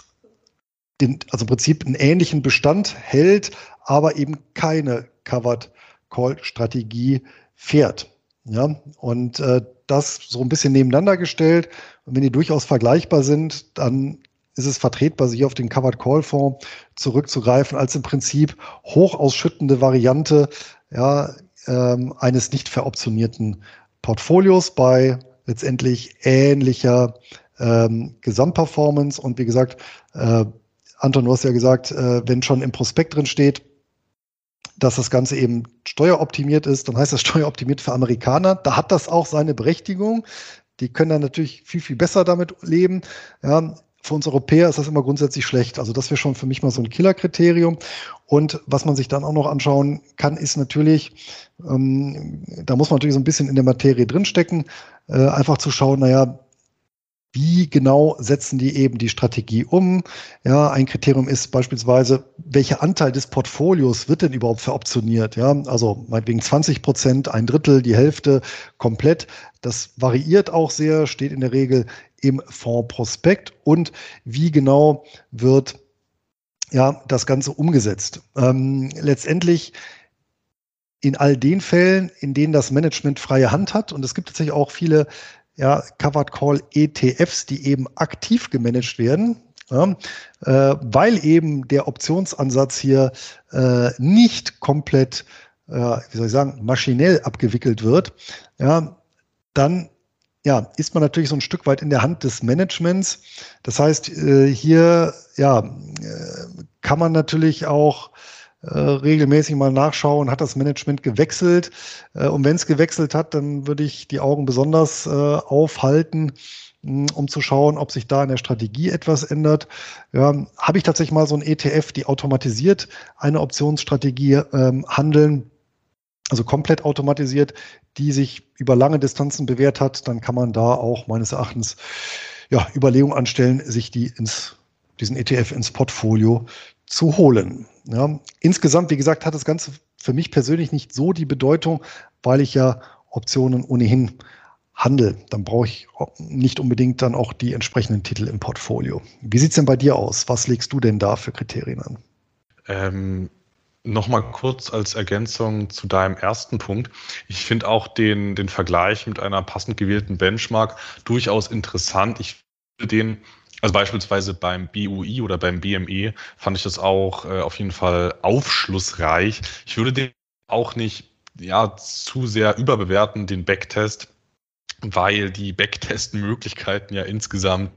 den, also im Prinzip einen ähnlichen Bestand hält, aber eben keine Covered Call Strategie fährt. Ja, und äh, das so ein bisschen nebeneinander gestellt. Und wenn die durchaus vergleichbar sind, dann ist es vertretbar, sich auf den Covered Call Fonds zurückzugreifen, als im Prinzip hochausschüttende Variante, ja, ähm, eines nicht veroptionierten Portfolios bei letztendlich ähnlicher ähm, Gesamtperformance. Und wie gesagt, äh, Anton, du hast ja gesagt, äh, wenn schon im Prospekt drin steht, dass das Ganze eben steueroptimiert ist, dann heißt das steueroptimiert für Amerikaner. Da hat das auch seine Berechtigung. Die können dann natürlich viel, viel besser damit leben. Ja, für uns Europäer ist das immer grundsätzlich schlecht. Also das wäre schon für mich mal so ein Killerkriterium. Und was man sich dann auch noch anschauen kann, ist natürlich, ähm, da muss man natürlich so ein bisschen in der Materie drinstecken, äh, einfach zu schauen, naja, wie genau setzen die eben die Strategie um? Ja, ein Kriterium ist beispielsweise, welcher Anteil des Portfolios wird denn überhaupt veroptioniert? Ja, also meinetwegen zwanzig Prozent, ein Drittel, die Hälfte komplett. Das variiert auch sehr, steht in der Regel im Fondsprospekt. Und wie genau wird, ja, das Ganze umgesetzt? Ähm, letztendlich in all den Fällen, in denen das Management freie Hand hat, und es gibt tatsächlich auch viele, ja, Covered Call E T Fs, die eben aktiv gemanagt werden. Ja, äh, weil eben der Optionsansatz hier äh, nicht komplett, äh, wie soll ich sagen, maschinell abgewickelt wird, ja, dann ja, ist man natürlich so ein Stück weit in der Hand des Managements. Das heißt, äh, hier ja, äh, kann man natürlich auch äh, regelmäßig mal nachschauen, hat das Management gewechselt? Äh, und wenn es gewechselt hat, dann würde ich die Augen besonders äh, aufhalten, um zu schauen, ob sich da in der Strategie etwas ändert. Ja, habe ich tatsächlich mal so ein E T F, die automatisiert eine Optionsstrategie ähm, handeln, also komplett automatisiert, die sich über lange Distanzen bewährt hat, dann kann man da auch meines Erachtens ja, Überlegungen anstellen, sich die ins, diesen E T F ins Portfolio zu holen. Ja, insgesamt, wie gesagt, hat das Ganze für mich persönlich nicht so die Bedeutung, weil ich ja Optionen ohnehin handel, dann brauche ich nicht unbedingt dann auch die entsprechenden Titel im Portfolio. Wie sieht es denn bei dir aus? Was legst du denn da für Kriterien an? Ähm, Nochmal kurz als Ergänzung zu deinem ersten Punkt. Ich finde auch den, den Vergleich mit einer passend gewählten Benchmark durchaus interessant. Ich finde den, also beispielsweise beim B U I oder beim B M E, fand ich das auch äh, auf jeden Fall aufschlussreich. Ich würde den auch nicht ja, zu sehr überbewerten, den Backtest, weil die Backtest-Möglichkeiten ja insgesamt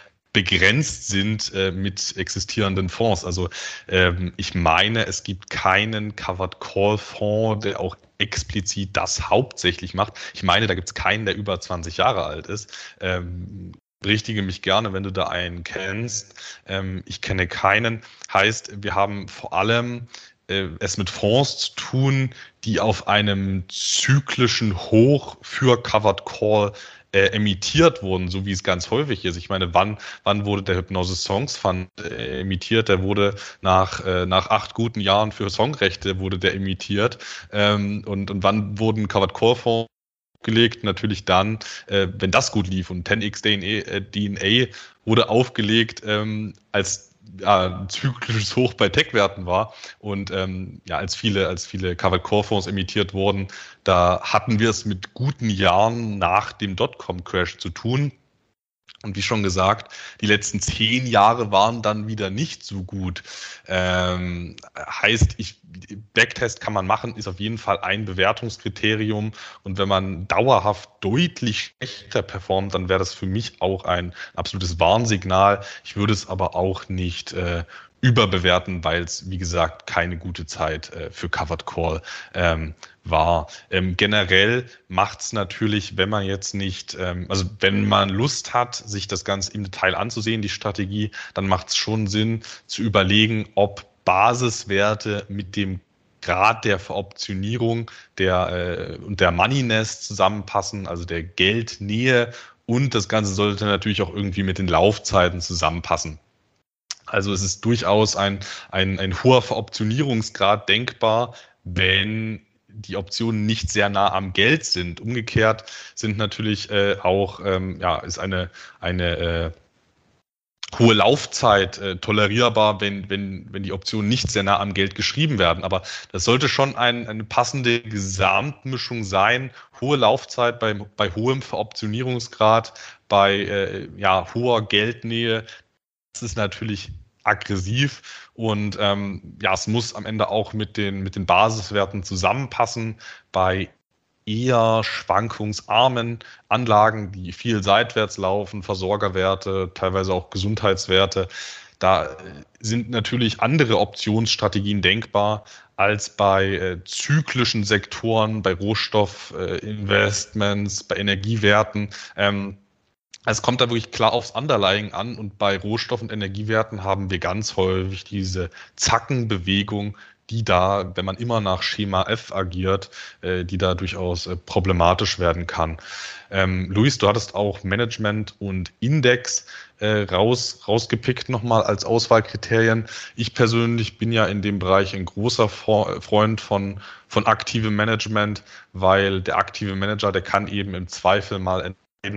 begrenzt sind äh, mit existierenden Fonds. Also ähm, ich meine, es gibt keinen Covered Call Fonds, der auch explizit das hauptsächlich macht. Ich meine, da gibt es keinen, der über zwanzig Jahre alt ist. Ähm, Berichtige mich gerne, wenn du da einen kennst. Ähm, ich kenne keinen. Heißt, wir haben vor allem äh, es mit Fonds zu tun, die auf einem zyklischen Hoch für Covered Call äh, emittiert wurden, so wie es ganz häufig ist. Ich meine, wann, wann wurde der Hypnosis Songs Fund äh, emittiert? Der wurde nach, äh, nach acht guten Jahren für Songrechte wurde der emittiert. Ähm, und, und wann wurden Covered Call Fonds gelegt, natürlich dann, äh, wenn das gut lief. Und zehn x D N A wurde aufgelegt, ähm, als ja, ein zyklisches Hoch bei Tech-Werten war. Und ähm, ja, als viele, als viele Covered Core Fonds emittiert wurden, da hatten wir es mit guten Jahren nach dem Dotcom-Crash zu tun. Und wie schon gesagt, die letzten zehn Jahre waren dann wieder nicht so gut. Ähm, heißt, ich, Backtest kann man machen, ist auf jeden Fall ein Bewertungskriterium. Und wenn man dauerhaft deutlich schlechter performt, dann wäre das für mich auch ein absolutes Warnsignal. Ich würde es aber auch nicht äh, überbewerten, weil es, wie gesagt, keine gute Zeit äh, für Covered Call ähm, war. Ähm, generell macht es natürlich, wenn man jetzt nicht, ähm, also wenn man Lust hat, sich das Ganze im Detail anzusehen, die Strategie, dann macht es schon Sinn zu überlegen, ob Basiswerte mit dem Grad der Veroptionierung der, äh, und der Moneyness zusammenpassen, also der Geldnähe, und das Ganze sollte natürlich auch irgendwie mit den Laufzeiten zusammenpassen. Also es ist durchaus ein, ein, ein hoher Veroptionierungsgrad denkbar, wenn die Optionen nicht sehr nah am Geld sind. Umgekehrt sind natürlich äh, auch, ähm, ja, ist eine, eine äh, hohe Laufzeit äh, tolerierbar, wenn, wenn, wenn die Optionen nicht sehr nah am Geld geschrieben werden. Aber das sollte schon ein, eine passende Gesamtmischung sein. Hohe Laufzeit bei, bei hohem Veroptionierungsgrad, bei äh, ja, hoher Geldnähe. Das ist natürlich aggressiv und ähm, ja, es muss am Ende auch mit den, mit den Basiswerten zusammenpassen. Bei eher schwankungsarmen Anlagen, die viel seitwärts laufen, Versorgerwerte, teilweise auch Gesundheitswerte, da sind natürlich andere Optionsstrategien denkbar als bei äh, zyklischen Sektoren, bei Rohstoffinvestments, äh, bei Energiewerten. Ähm, Es kommt da wirklich klar aufs Underlying an, und bei Rohstoff- und Energiewerten haben wir ganz häufig diese Zackenbewegung, die da, wenn man immer nach Schema F agiert, äh, die da durchaus äh, problematisch werden kann. Ähm, Luis, du hattest auch Management und Index äh, raus, rausgepickt nochmal als Auswahlkriterien. Ich persönlich bin ja in dem Bereich ein großer Freund von, von aktivem Management, weil der aktive Manager, der kann eben im Zweifel mal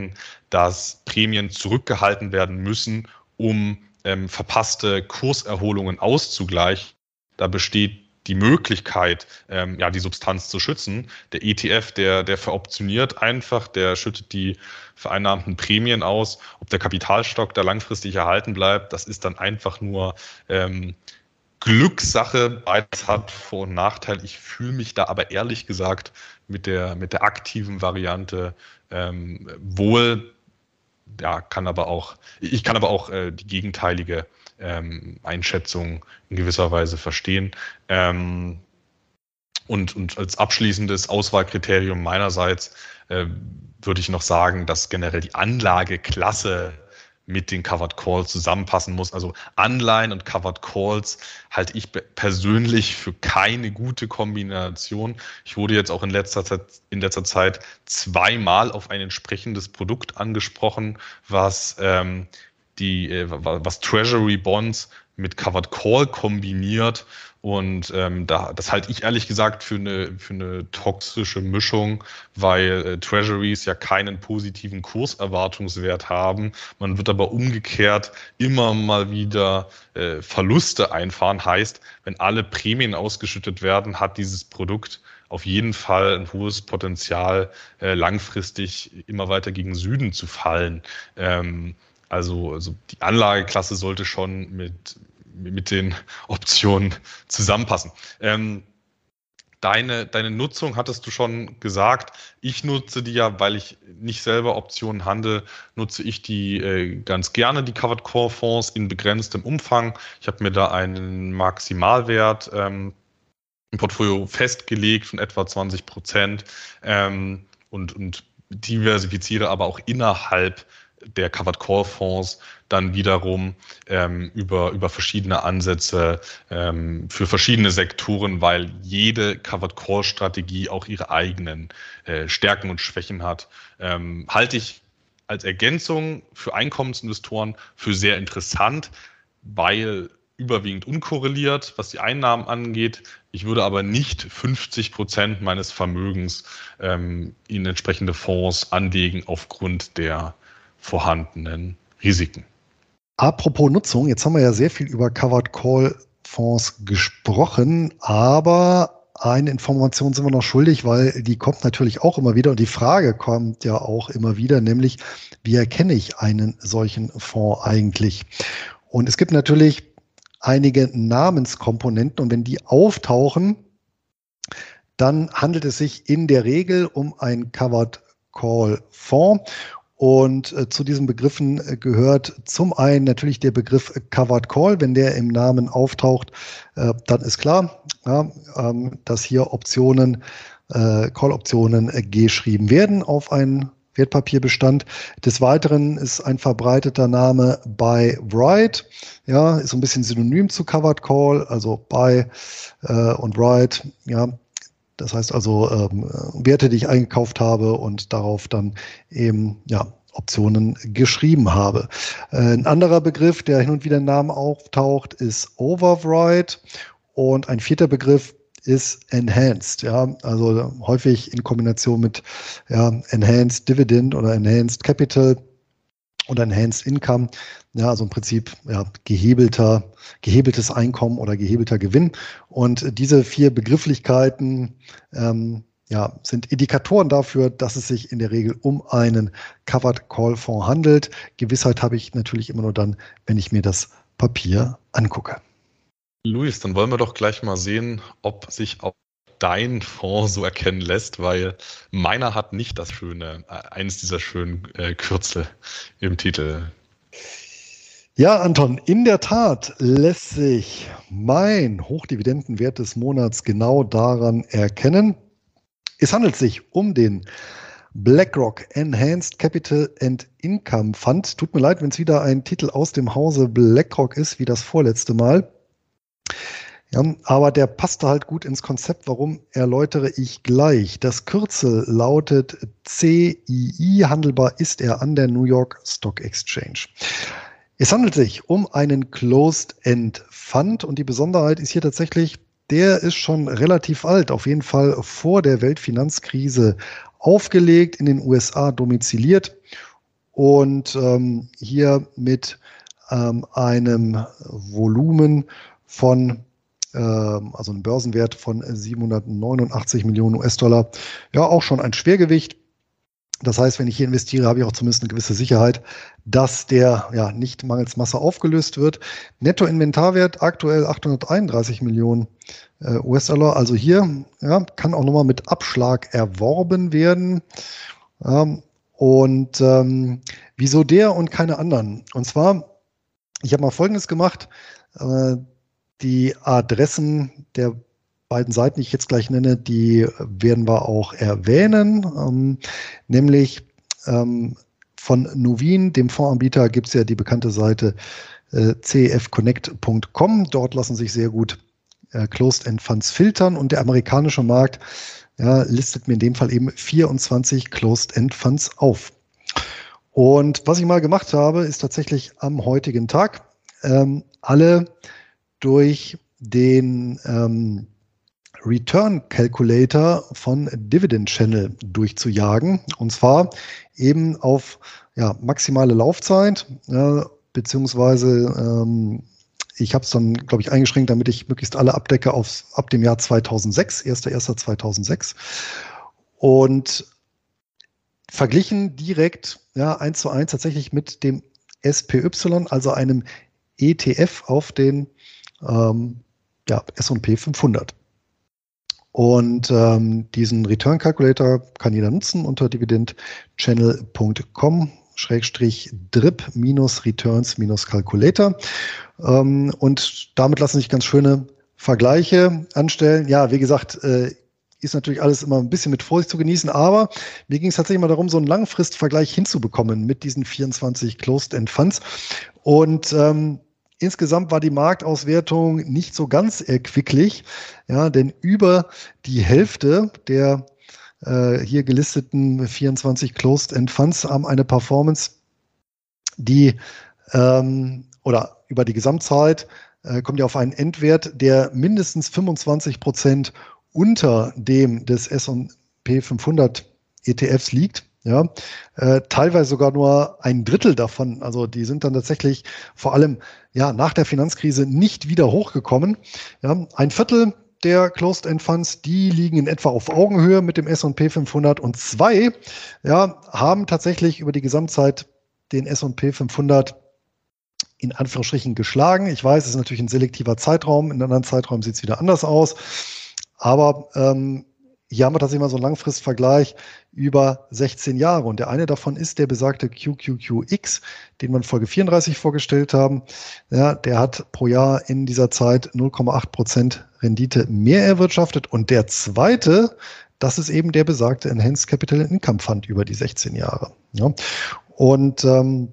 dass Prämien zurückgehalten werden müssen, um ähm, verpasste Kurserholungen auszugleichen. Da besteht die Möglichkeit, ähm, ja, die Substanz zu schützen. Der E T F, der, der veroptioniert einfach, der schüttet die vereinnahmten Prämien aus. Ob der Kapitalstock da langfristig erhalten bleibt, das ist dann einfach nur ähm, Glückssache. Beides hat Vor- und Nachteil. Ich fühle mich da aber ehrlich gesagt mit der, mit der aktiven Variante ähm, wohl. Ja, kann aber auch, ich kann aber auch äh, die gegenteilige ähm, Einschätzung in gewisser Weise verstehen. Ähm, und, und als abschließendes Auswahlkriterium meinerseits äh, würde ich noch sagen, dass generell die Anlageklasse mit den Covered Calls zusammenpassen muss. Also Anleihen und Covered Calls halte ich persönlich für keine gute Kombination. Ich wurde jetzt auch in letzter Zeit, in letzter Zeit zweimal auf ein entsprechendes Produkt angesprochen, was ähm, die, äh, was Treasury Bonds mit Covered Call kombiniert. Und ähm, da, das halte ich ehrlich gesagt für eine, für eine toxische Mischung, weil äh, Treasuries ja keinen positiven Kurserwartungswert haben. Man wird aber umgekehrt immer mal wieder äh, Verluste einfahren. Heißt, wenn alle Prämien ausgeschüttet werden, hat dieses Produkt auf jeden Fall ein hohes Potenzial, äh, langfristig immer weiter gegen Süden zu fallen. Ähm, also, also die Anlageklasse sollte schon mit mit den Optionen zusammenpassen. Ähm, deine, deine Nutzung hattest du schon gesagt. Ich nutze die ja, weil ich nicht selber Optionen handle, nutze ich die äh, ganz gerne, die Covered Call Fonds in begrenztem Umfang. Ich habe mir da einen Maximalwert ähm, im Portfolio festgelegt von etwa zwanzig Prozent ähm, und, und diversifiziere aber auch innerhalb der Covered Call Fonds dann wiederum ähm, über, über verschiedene Ansätze ähm, für verschiedene Sektoren, weil jede Covered Call Strategie auch ihre eigenen äh, Stärken und Schwächen hat. Ähm, halte ich als Ergänzung für Einkommensinvestoren für sehr interessant, weil überwiegend unkorreliert, was die Einnahmen angeht. Ich würde aber nicht fünfzig Prozent meines Vermögens ähm, in entsprechende Fonds anlegen aufgrund der vorhandenen Risiken. Apropos Nutzung, jetzt haben wir ja sehr viel über Covered Call Fonds gesprochen, aber eine Information sind wir noch schuldig, weil die kommt natürlich auch immer wieder und die Frage kommt ja auch immer wieder, nämlich wie erkenne ich einen solchen Fonds eigentlich? Und es gibt natürlich einige Namenskomponenten und wenn die auftauchen, dann handelt es sich in der Regel um einen Covered Call Fonds. Und äh, zu diesen Begriffen äh, gehört zum einen natürlich der Begriff Covered Call. Wenn der im Namen auftaucht, äh, dann ist klar, ja, ähm, dass hier Optionen, äh, Call-Optionen äh, geschrieben werden auf einen Wertpapierbestand. Des Weiteren ist ein verbreiteter Name Buy Write, ja, ist so ein bisschen synonym zu Covered Call, also Buy äh, und Write, ja. Das heißt also ähm, Werte, die ich eingekauft habe und darauf dann eben ja, Optionen geschrieben habe. Äh, ein anderer Begriff, der hin und wieder im Namen auftaucht, ist Overwrite und ein vierter Begriff ist Enhanced. Ja, also häufig in Kombination mit ja, Enhanced Dividend oder Enhanced Capital und Enhanced Income, ja, also im Prinzip ja, gehebelter, gehebeltes Einkommen oder gehebelter Gewinn. Und diese vier Begrifflichkeiten ähm, ja, sind Indikatoren dafür, dass es sich in der Regel um einen Covered Call Fonds handelt. Gewissheit habe ich natürlich immer nur dann, wenn ich mir das Papier angucke. Luis, dann wollen wir doch gleich mal sehen, ob sich auch dein Fonds so erkennen lässt, weil meiner hat nicht das schöne, eines dieser schönen äh, Kürzel im Titel. Ja, Anton, in der Tat lässt sich mein Hochdividendenwert des Monats genau daran erkennen. Es handelt sich um den BlackRock Enhanced Capital and Income Fund. Tut mir leid, wenn es wieder ein Titel aus dem Hause BlackRock ist, wie das vorletzte Mal. Ja, aber der passte halt gut ins Konzept. Warum, erläutere ich gleich. Das Kürzel lautet C I I. Handelbar ist er an der New York Stock Exchange. Es handelt sich um einen Closed-End Fund und die Besonderheit ist hier tatsächlich, der ist schon relativ alt, auf jeden Fall vor der Weltfinanzkrise aufgelegt, in den U S A domiziliert und ähm, hier mit ähm, einem Volumen von äh, also einen Börsenwert von siebenhundertneunundachtzig Millionen U S-Dollar. Ja, auch schon ein Schwergewicht. Das heißt, wenn ich hier investiere, habe ich auch zumindest eine gewisse Sicherheit, dass der ja nicht mangels Masse aufgelöst wird. Nettoinventarwert aktuell achthunderteinunddreißig Millionen äh, U S-Dollar. Also hier ja, kann auch nochmal mit Abschlag erworben werden. Ähm, und ähm, wieso der und keine anderen? Und zwar, ich habe mal Folgendes gemacht. Äh, die Adressen der beiden Seiten, die ich jetzt gleich nenne, die werden wir auch erwähnen. Ähm, nämlich ähm, von Nuveen, dem Fondsanbieter, gibt es ja die bekannte Seite äh, c f connect punkt com. Dort lassen sich sehr gut äh, Closed-End Funds filtern und der amerikanische Markt ja, listet mir in dem Fall eben vierundzwanzig Closed-End Funds auf. Und was ich mal gemacht habe, ist tatsächlich am heutigen Tag ähm, alle durch den ähm, Return Calculator von Dividend Channel durchzujagen. Und zwar eben auf ja, maximale Laufzeit, äh, beziehungsweise ähm, ich habe es dann, glaube ich, eingeschränkt, damit ich möglichst alle abdecke auf, ab dem Jahr zweitausendsechs, erster erster zweitausendsechs. Und verglichen direkt ja, eins zu eins tatsächlich mit dem S P Y, also einem E T F auf den ähm, ja, S und P fünfhundert. Und ähm, diesen Return Calculator kann jeder nutzen unter dividend channel punkt com Schrägstrich drip Returns Calculator. Ähm, und damit lassen sich ganz schöne Vergleiche anstellen. Ja, wie gesagt, äh, ist natürlich alles immer ein bisschen mit Vorsicht zu genießen, aber mir ging es tatsächlich mal darum, so einen Langfristvergleich hinzubekommen mit diesen vierundzwanzig Closed-End Funds. Und ähm, insgesamt war die Marktauswertung nicht so ganz erquicklich, ja, denn über die Hälfte der äh, hier gelisteten vierundzwanzig Closed-End Funds haben eine Performance, die ähm, oder über die Gesamtzeit äh, kommt ja auf einen Endwert, der mindestens fünfundzwanzig Prozent unter dem des S und P fünfhundert E T Fs liegt. Ja, äh, teilweise sogar nur ein Drittel davon. Also die sind dann tatsächlich vor allem ja nach der Finanzkrise nicht wieder hochgekommen. Ja, ein Viertel der Closed-End Funds, die liegen in etwa auf Augenhöhe mit dem S und P fünfhundert und zwei ja, haben tatsächlich über die Gesamtzeit den S und P fünfhundert in Anführungsstrichen geschlagen. Ich weiß, es ist natürlich ein selektiver Zeitraum. In anderen Zeitraum sieht es wieder anders aus. Aber ähm, hier haben wir tatsächlich mal so einen Langfristvergleich über sechzehn Jahre. Und der eine davon ist der besagte Q Q Q X, den wir in Folge vierunddreißig vorgestellt haben. Ja, der hat pro Jahr in dieser Zeit null Komma acht Prozent Rendite mehr erwirtschaftet. Und der zweite, das ist eben der besagte Enhanced Capital Income Fund über die sechzehn Jahre. Ja. Und ähm,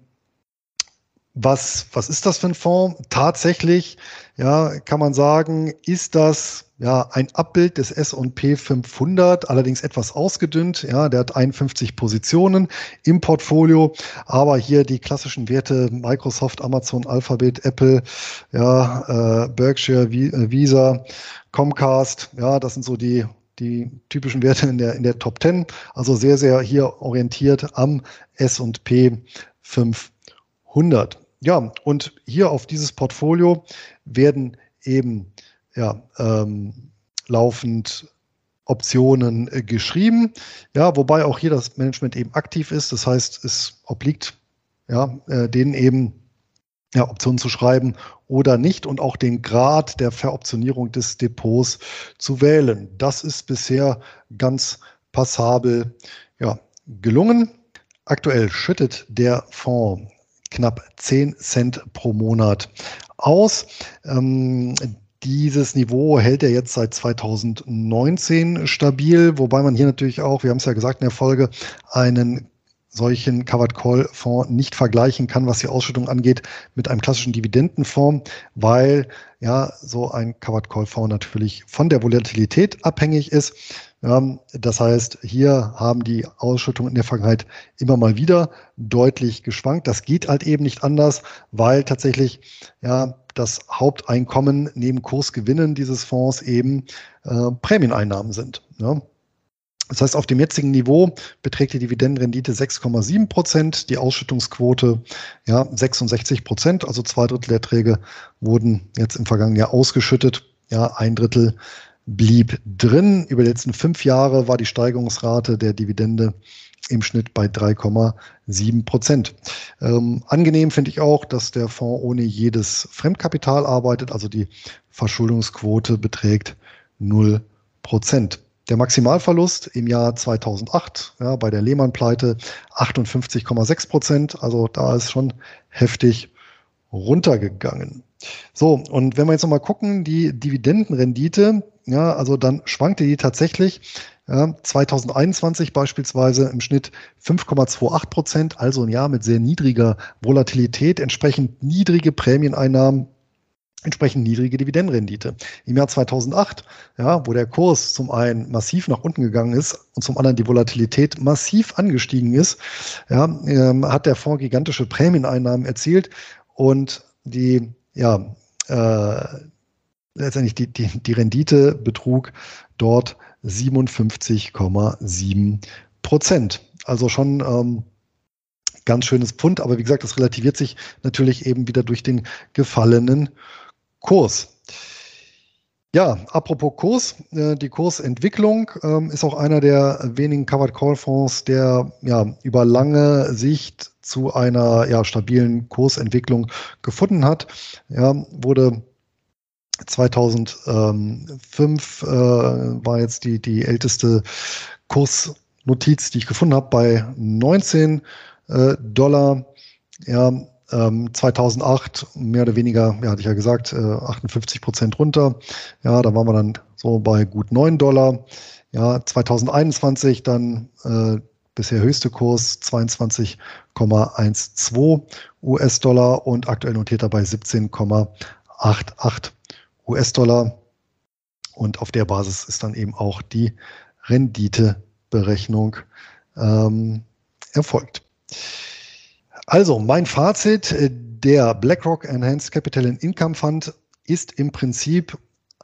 was, was ist das für ein Fonds? Tatsächlich, ja, kann man sagen, ist das ja ein Abbild des S und P fünfhundert, allerdings etwas ausgedünnt. Ja, der hat einundfünfzig Positionen im Portfolio, aber hier die klassischen Werte Microsoft, Amazon, Alphabet, Apple, ja, äh, Berkshire, Visa, Comcast, ja, das sind so die die typischen Werte in der in der Top zehn. Also sehr sehr hier orientiert am S und P fünfhundert. Ja, und hier auf dieses Portfolio werden eben ja, ähm, laufend Optionen äh, geschrieben, ja, wobei auch hier das Management eben aktiv ist. Das heißt, es obliegt ja, äh, denen eben ja, Optionen zu schreiben oder nicht und auch den Grad der Veroptionierung des Depots zu wählen. Das ist bisher ganz passabel ja, gelungen. Aktuell schüttet der Fonds knapp zehn Cent pro Monat aus. Ähm, dieses Niveau hält er jetzt seit zweitausendneunzehn stabil, wobei man hier natürlich auch, wir haben es ja gesagt in der Folge, einen solchen Covered Call Fonds nicht vergleichen kann, was die Ausschüttung angeht, mit einem klassischen Dividendenfonds, weil ja so ein Covered Call Fonds natürlich von der Volatilität abhängig ist. Ja, das heißt, hier haben die Ausschüttungen in der Vergangenheit immer mal wieder deutlich geschwankt. Das geht halt eben nicht anders, weil tatsächlich ja das Haupteinkommen neben Kursgewinnen dieses Fonds eben äh, Prämieneinnahmen sind. Ja. Das heißt, auf dem jetzigen Niveau beträgt die Dividendenrendite sechs Komma sieben Prozent, die Ausschüttungsquote ja, sechsundsechzig Prozent, also zwei Drittel der Erträge wurden jetzt im vergangenen Jahr ausgeschüttet. Ja, ein Drittel blieb drin. Über die letzten fünf Jahre war die Steigerungsrate der Dividende im Schnitt bei drei Komma sieben Prozent. Ähm, angenehm finde ich auch, dass der Fonds ohne jedes Fremdkapital arbeitet, also die Verschuldungsquote beträgt null Prozent. Der Maximalverlust im Jahr zweitausendacht, ja, bei der Lehman-Pleite achtundfünfzig Komma sechs Prozent, also da ist schon heftig runtergegangen. So, und wenn wir jetzt nochmal gucken, die Dividendenrendite, ja, also dann schwankte die tatsächlich. Ja, zweitausendeinundzwanzig beispielsweise im Schnitt fünf Komma achtundzwanzig Prozent, also ein Jahr mit sehr niedriger Volatilität, entsprechend niedrige Prämieneinnahmen, entsprechend niedrige Dividendenrendite. Im Jahr zweitausendacht, ja, wo der Kurs zum einen massiv nach unten gegangen ist und zum anderen die Volatilität massiv angestiegen ist, ja, ähm, hat der Fonds gigantische Prämieneinnahmen erzielt und die, ja, äh, letztendlich die, die, die Rendite betrug dort siebenundfünfzig Komma sieben Prozent. Also schon ähm, ganz schönes Pfund, aber wie gesagt, das relativiert sich natürlich eben wieder durch den gefallenen Kurs. Ja, apropos Kurs, äh, die Kursentwicklung ähm, ist auch einer der wenigen Covered Call Fonds, der ja über lange Sicht zu einer ja, stabilen Kursentwicklung gefunden hat. Ja, wurde zweitausendfünf äh, war jetzt die, die älteste Kursnotiz, die ich gefunden habe, bei neunzehn äh, Dollar. Ja, ähm, zweitausendacht mehr oder weniger, ja, hatte ich ja gesagt, äh, achtundfünfzig Prozent runter. Ja, da waren wir dann so bei gut neun Dollar. Ja, zweitausendeinundzwanzig dann äh, bisher höchste Kurs zweiundzwanzig Komma zwölf U S-Dollar und aktuell notiert er bei siebzehn Komma achtundachtzig U S-Dollar. Und auf der Basis ist dann eben auch die Renditeberechnung ähm, erfolgt. Also mein Fazit, der BlackRock Enhanced Capital and Income Fund ist im Prinzip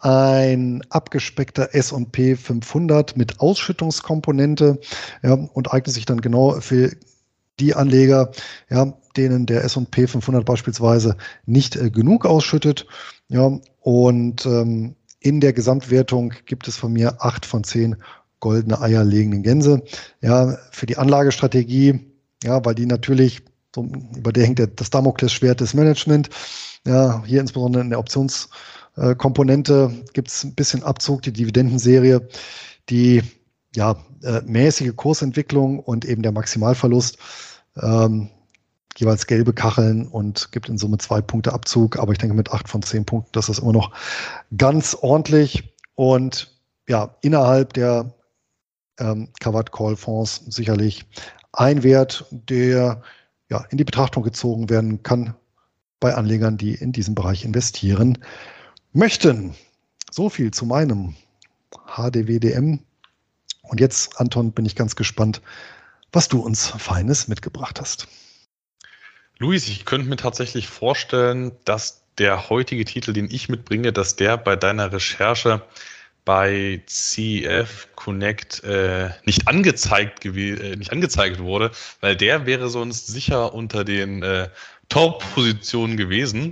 ein abgespeckter S und P fünfhundert mit Ausschüttungskomponente, ja, und eignet sich dann genau für die Anleger, ja, denen der S und P fünfhundert beispielsweise nicht äh, genug ausschüttet. Ja, und ähm, in der Gesamtwertung gibt es von mir acht von zehn goldene Eier legenden Gänse. Ja, für die Anlagestrategie, ja, weil die natürlich, so, über der hängt der, das Damoklesschwert des Management. Ja, hier insbesondere in der Optionskomponente äh, gibt es ein bisschen Abzug, die Dividendenserie, die ja, äh, mäßige Kursentwicklung und eben der Maximalverlust, ähm, jeweils gelbe Kacheln und gibt in Summe zwei Punkte Abzug. Aber ich denke, mit acht von zehn Punkten, das ist immer noch ganz ordentlich. Und ja, innerhalb der ähm, Covered Call Fonds sicherlich ein Wert, der ja in die Betrachtung gezogen werden kann bei Anlegern, die in diesem Bereich investieren möchten. So viel zu meinem H D W D M. Und jetzt, Anton, bin ich ganz gespannt, was du uns Feines mitgebracht hast. Luis, ich könnte mir tatsächlich vorstellen, dass der heutige Titel, den ich mitbringe, dass der bei deiner Recherche bei C E F Connect äh, nicht angezeigt gew- äh, nicht angezeigt wurde, weil der wäre sonst sicher unter den äh, Top-Positionen gewesen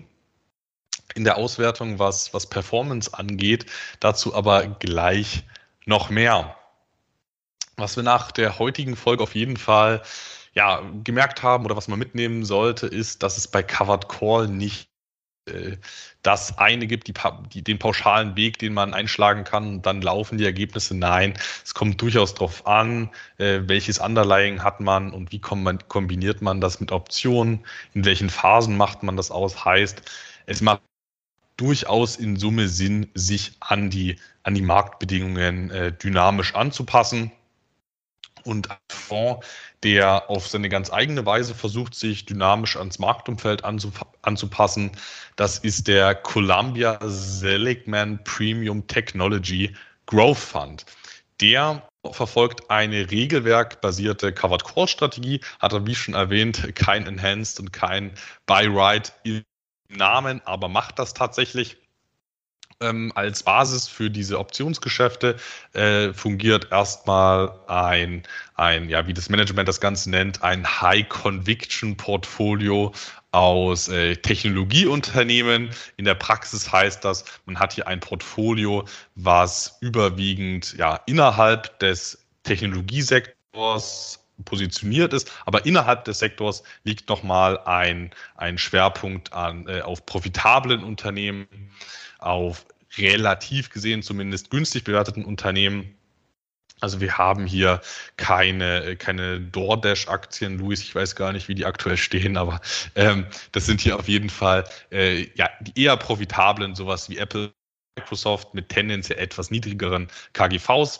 in der Auswertung, was, was Performance angeht. Dazu aber gleich noch mehr. Was wir nach der heutigen Folge auf jeden Fall ja, gemerkt haben oder was man mitnehmen sollte, ist, dass es bei Covered Call nicht äh, das eine gibt, die, die, den pauschalen Weg, den man einschlagen kann und dann laufen die Ergebnisse. Nein, es kommt durchaus darauf an, äh, welches Underlying hat man und wie man, kombiniert man das mit Optionen, in welchen Phasen macht man das aus. Heißt, es macht durchaus in Summe Sinn, sich an die, an die Marktbedingungen äh, dynamisch anzupassen. Und ein Fonds, der auf seine ganz eigene Weise versucht, sich dynamisch ans Marktumfeld anzupassen, das ist der Columbia Seligman Premium Technology Growth Fund. Der verfolgt eine regelwerkbasierte Covered Call Strategie, hat er, wie schon erwähnt, kein Enhanced und kein Buy Right im Namen, aber macht das tatsächlich. Ähm, als Basis für diese Optionsgeschäfte äh, fungiert erstmal ein, ein, ja, wie das Management das Ganze nennt, ein High-Conviction-Portfolio aus äh, Technologieunternehmen. In der Praxis heißt das, man hat hier ein Portfolio, was überwiegend ja, innerhalb des Technologiesektors positioniert ist, aber innerhalb des Sektors liegt nochmal ein, ein Schwerpunkt an, äh, auf profitablen Unternehmen, auf relativ gesehen zumindest günstig bewerteten Unternehmen. Also wir haben hier keine, keine DoorDash-Aktien, Luis, ich weiß gar nicht, wie die aktuell stehen, aber ähm, das sind hier auf jeden Fall äh, ja, die eher profitablen, sowas wie Apple, Microsoft mit tendenziell etwas niedrigeren K G Vs.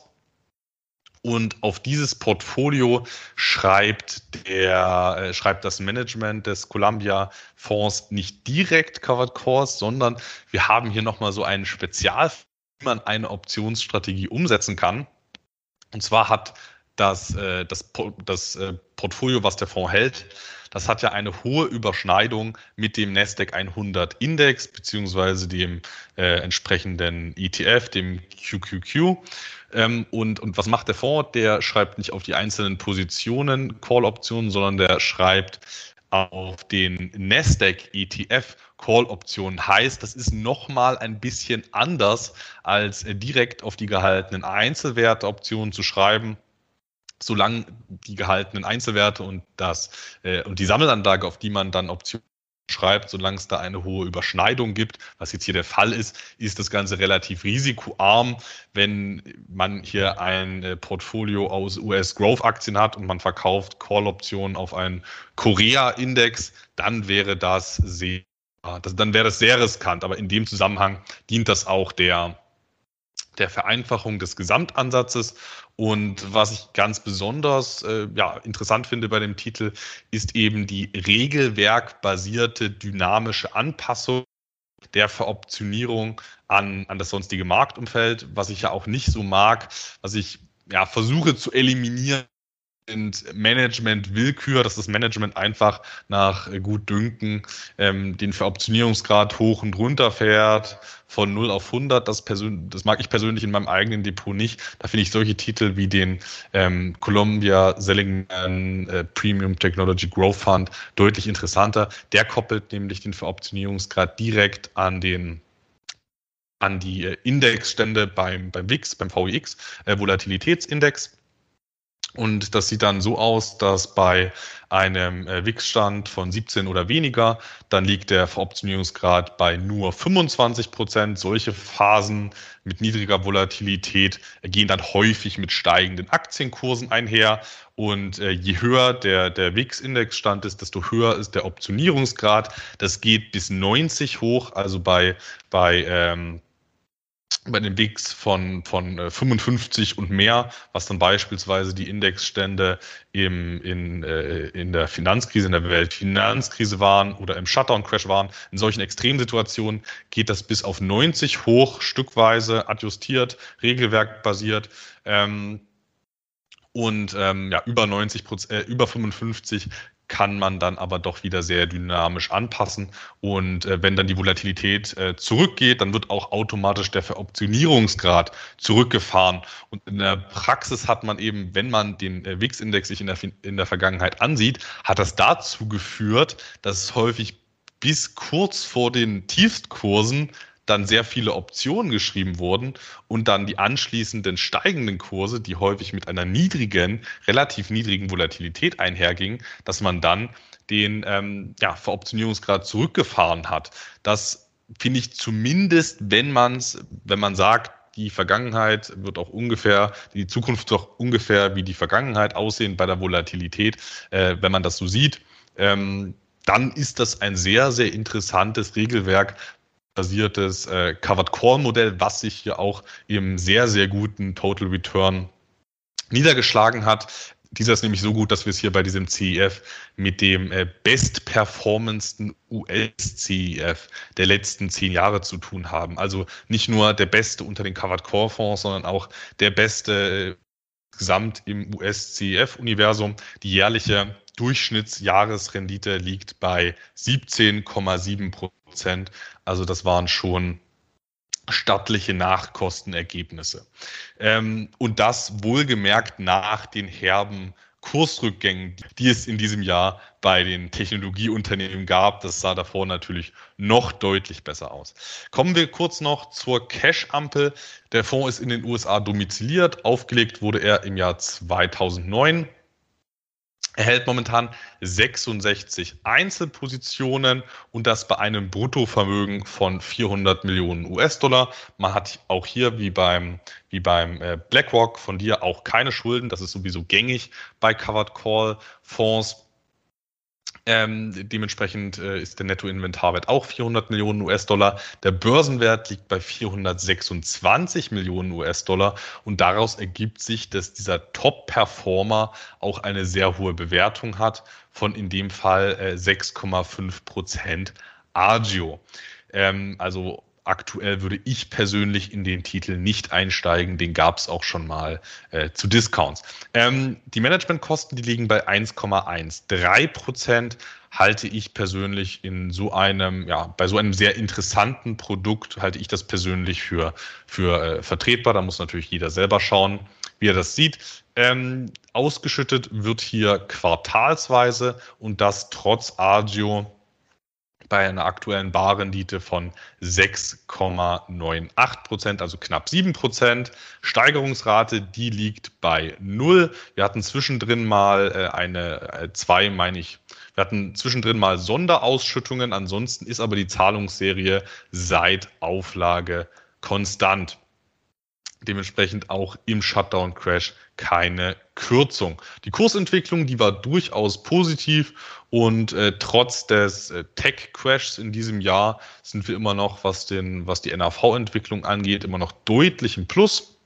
Und auf dieses Portfolio schreibt der, äh, schreibt das Management des Columbia Fonds nicht direkt Covered Calls, sondern wir haben hier nochmal so einen Spezial, wie man eine Optionsstrategie umsetzen kann. Und zwar hat das, äh, das, das äh, Portfolio, was der Fonds hält, das hat ja eine hohe Überschneidung mit dem Nasdaq hundert Index beziehungsweise dem äh, entsprechenden E T F, dem Q Q Q. Ähm, und, und was macht der Fonds? Der schreibt nicht auf die einzelnen Positionen Call-Optionen, sondern der schreibt auf den Nasdaq E T F Call-Optionen. Heißt, das ist nochmal ein bisschen anders, als äh, direkt auf die gehaltenen Einzelwerte-Optionen zu schreiben. Solange die gehaltenen Einzelwerte und das äh, und die Sammelanlage, auf die man dann Optionen schreibt, solange es da eine hohe Überschneidung gibt, was jetzt hier der Fall ist, ist das Ganze relativ risikoarm. Wenn man hier ein äh, Portfolio aus U S-Growth-Aktien hat und man verkauft Call-Optionen auf einen Korea-Index, dann wäre das sehr, das, dann wäre das sehr riskant. Aber in dem Zusammenhang dient das auch der der Vereinfachung des Gesamtansatzes. Und was ich ganz besonders äh, ja, interessant finde bei dem Titel, ist eben die regelwerkbasierte dynamische Anpassung der Veroptionierung an, an das sonstige Marktumfeld, was ich ja auch nicht so mag, was ich ja, versuche zu eliminieren, sind Management-Willkür, dass das Management einfach nach gut Dünken ähm, den Veroptionierungsgrad hoch und runter fährt, von null auf hundert. Das, persön- das mag ich persönlich in meinem eigenen Depot nicht. Da finde ich solche Titel wie den ähm, Columbia Seligman äh, Premium Technology Growth Fund deutlich interessanter. Der koppelt nämlich den Veroptionierungsgrad direkt an den an die äh, Indexstände beim, beim W I X, beim V I X, äh, Volatilitätsindex. Und das sieht dann so aus, dass bei einem W I X-Stand von siebzehn oder weniger, dann liegt der Veroptionierungsgrad bei nur fünfundzwanzig Prozent. Solche Phasen mit niedriger Volatilität gehen dann häufig mit steigenden Aktienkursen einher. Und je höher der, der W I X-Index-Stand ist, desto höher ist der Optionierungsgrad. Das geht bis neunzig hoch, also bei, bei ähm, bei den W I X von, von fünfundfünfzig und mehr, was dann beispielsweise die Indexstände im, in, in der Finanzkrise, in der Weltfinanzkrise waren oder im Shutdown-Crash waren. In solchen Extremsituationen geht das bis auf neunzig hoch, stückweise adjustiert, regelwerkbasiert. Ähm, und ähm, ja, über neunzig Prozent, äh, über fünfundfünfzig kann man dann aber doch wieder sehr dynamisch anpassen. Und äh, wenn dann die Volatilität äh, zurückgeht, dann wird auch automatisch der Veroptionierungsgrad zurückgefahren. Und in der Praxis hat man eben, wenn man den äh, W I X-Index sich in der, in der Vergangenheit ansieht, hat das dazu geführt, dass es häufig bis kurz vor den Tiefstkursen dann sehr viele Optionen geschrieben wurden und dann die anschließenden steigenden Kurse, die häufig mit einer niedrigen, relativ niedrigen Volatilität einhergingen, dass man dann den ähm, ja, Veroptionierungsgrad zurückgefahren hat. Das finde ich zumindest, wenn man es, wenn man sagt, die Vergangenheit wird auch ungefähr, die Zukunft wird auch ungefähr wie die Vergangenheit aussehen bei der Volatilität, äh, wenn man das so sieht, ähm, dann ist das ein sehr, sehr interessantes Regelwerk, basiertes äh, Covered Call Modell, was sich hier auch im sehr, sehr guten Total Return niedergeschlagen hat. Dieser ist nämlich so gut, dass wir es hier bei diesem C E F mit dem äh, bestperformendsten U S-C E F der letzten zehn Jahre zu tun haben. Also nicht nur der beste unter den Covered Call Fonds, sondern auch der beste äh, gesamt im U S-C E F-Universum. Die jährliche Durchschnittsjahresrendite liegt bei siebzehn Komma sieben Prozent. Also das waren schon stattliche Nachkostenergebnisse. Ähm, und das wohlgemerkt nach den herben Kursrückgängen, die es in diesem Jahr bei den Technologieunternehmen gab. Das sah davor natürlich noch deutlich besser aus. Kommen wir kurz noch zur Cash-Ampel. Der Fonds ist in den U S A domiziliert. Aufgelegt wurde er im Jahr zweitausendneun. Er hält momentan sechsundsechzig Einzelpositionen und das bei einem Bruttovermögen von vierhundert Millionen US-Dollar. Man hat auch hier wie beim, wie beim BlackRock von dir auch keine Schulden. Das ist sowieso gängig bei Covered Call Fonds. Ähm, dementsprechend äh, ist der Nettoinventarwert auch vierhundert Millionen US-Dollar. Der Börsenwert liegt bei vierhundertsechsundzwanzig Millionen US-Dollar und daraus ergibt sich, dass dieser Top-Performer auch eine sehr hohe Bewertung hat von in dem Fall äh, sechs Komma fünf Prozent Agio. Ähm, also aktuell würde ich persönlich in den Titel nicht einsteigen. Den gab es auch schon mal äh, zu Discounts. Ähm, die Managementkosten, die liegen bei eins Komma dreizehn Prozent. Halte ich persönlich in so einem, ja, bei so einem sehr interessanten Produkt, halte ich das persönlich für, für äh, vertretbar. Da muss natürlich jeder selber schauen, wie er das sieht. Ähm, ausgeschüttet wird hier quartalsweise und das trotz Agio bei einer aktuellen Barrendite von sechs Komma achtundneunzig Prozent, also knapp sieben Prozent. Steigerungsrate, die liegt bei null. Wir hatten zwischendrin mal äh, eine, äh, zwei, meine ich, wir hatten zwischendrin mal Sonderausschüttungen, ansonsten ist aber die Zahlungsserie seit Auflage konstant. Dementsprechend auch im Shutdown-Crash keine Kürzung. Die Kursentwicklung, die war durchaus positiv und äh, trotz des äh, Tech-Crashs in diesem Jahr sind wir immer noch, was, den, was die N A V-Entwicklung angeht, immer noch deutlich im Plus.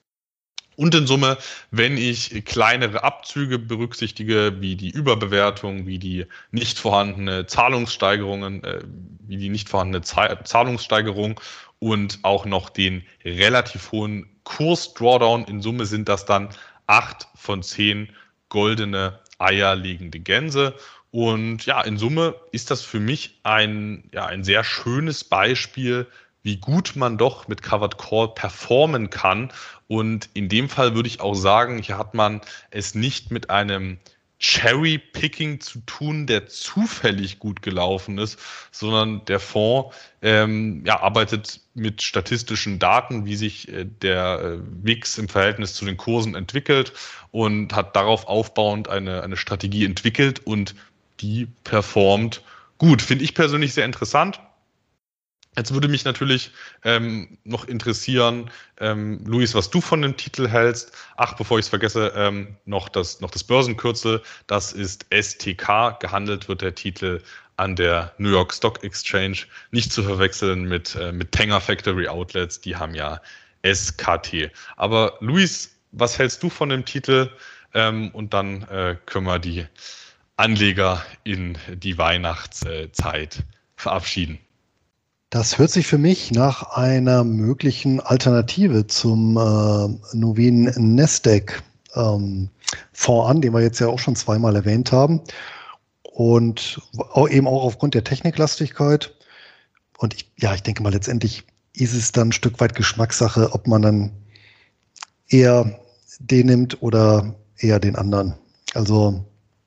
Und in Summe, wenn ich kleinere Abzüge berücksichtige, wie die Überbewertung, wie die nicht vorhandene Zahlungssteigerungen, äh, wie die nicht vorhandene Zahlungssteigerung und auch noch den relativ hohen Kurs-Drawdown, in Summe sind das dann acht von zehn goldene eierlegende Gänse. Und ja, in Summe ist das für mich ein, ja, ein sehr schönes Beispiel, wie gut man doch mit Covered Call performen kann. Und in dem Fall würde ich auch sagen, hier hat man es nicht mit einem Cherry-Picking zu tun, der zufällig gut gelaufen ist, sondern der Fonds ähm, ja, arbeitet mit statistischen Daten, wie sich äh, der äh, W I X im Verhältnis zu den Kursen entwickelt und hat darauf aufbauend eine, eine Strategie entwickelt und die performt gut. Finde ich persönlich sehr interessant. Jetzt würde mich natürlich ähm, noch interessieren, ähm, Luis, was du von dem Titel hältst. Ach, bevor ich es vergesse, ähm, noch das, noch das Börsenkürzel. Das ist S T K. Gehandelt wird der Titel an der New York Stock Exchange. Nicht zu verwechseln mit, äh, mit Tanger Factory Outlets. Die haben ja S K T. Aber Luis, was hältst du von dem Titel? Ähm, und dann äh, können wir die Anleger in die Weihnachtszeit verabschieden. Das hört sich für mich nach einer möglichen Alternative zum äh, Nuveen Nasdaq ähm, Fonds an, den wir jetzt ja auch schon zweimal erwähnt haben. Und auch eben auch aufgrund der Techniklastigkeit. Und ich, ja, ich denke mal, letztendlich ist es dann ein Stück weit Geschmackssache, ob man dann eher den nimmt oder eher den anderen. Also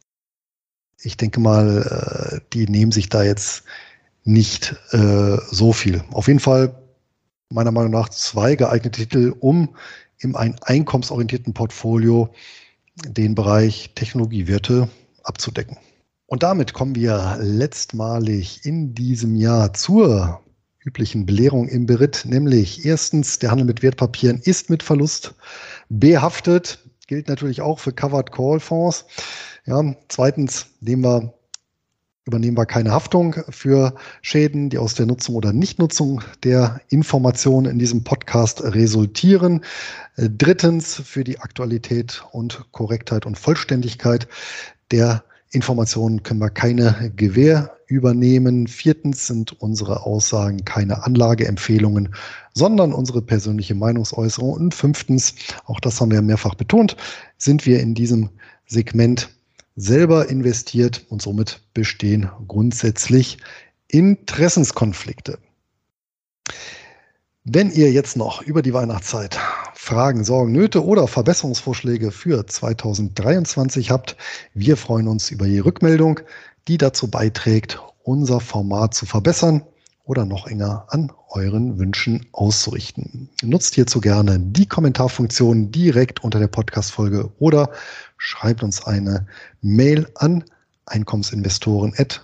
ich denke mal, äh, die nehmen sich da jetzt nicht äh, so viel. Auf jeden Fall meiner Meinung nach zwei geeignete Titel, um in einem einkommensorientierten Portfolio den Bereich Technologiewerte abzudecken. Und damit kommen wir letztmalig in diesem Jahr zur üblichen Belehrung im Beritt, nämlich erstens, der Handel mit Wertpapieren ist mit Verlust behaftet, gilt natürlich auch für Covered Call Fonds. Ja, zweitens nehmen wir übernehmen wir keine Haftung für Schäden, die aus der Nutzung oder Nichtnutzung der Informationen in diesem Podcast resultieren. Drittens, für die Aktualität und Korrektheit und Vollständigkeit der Informationen können wir keine Gewähr übernehmen. Viertens sind unsere Aussagen keine Anlageempfehlungen, sondern unsere persönliche Meinungsäußerung. Und fünftens, auch das haben wir mehrfach betont, sind wir in diesem Segment selber investiert und somit bestehen grundsätzlich Interessenskonflikte. Wenn ihr jetzt noch über die Weihnachtszeit Fragen, Sorgen, Nöte oder Verbesserungsvorschläge für zweitausenddreiundzwanzig habt, wir freuen uns über die Rückmeldung, die dazu beiträgt, unser Format zu verbessern oder noch enger an euren Wünschen auszurichten. Nutzt hierzu gerne die Kommentarfunktion direkt unter der Podcast-Folge oder schreibt uns eine Mail an einkommensinvestoren at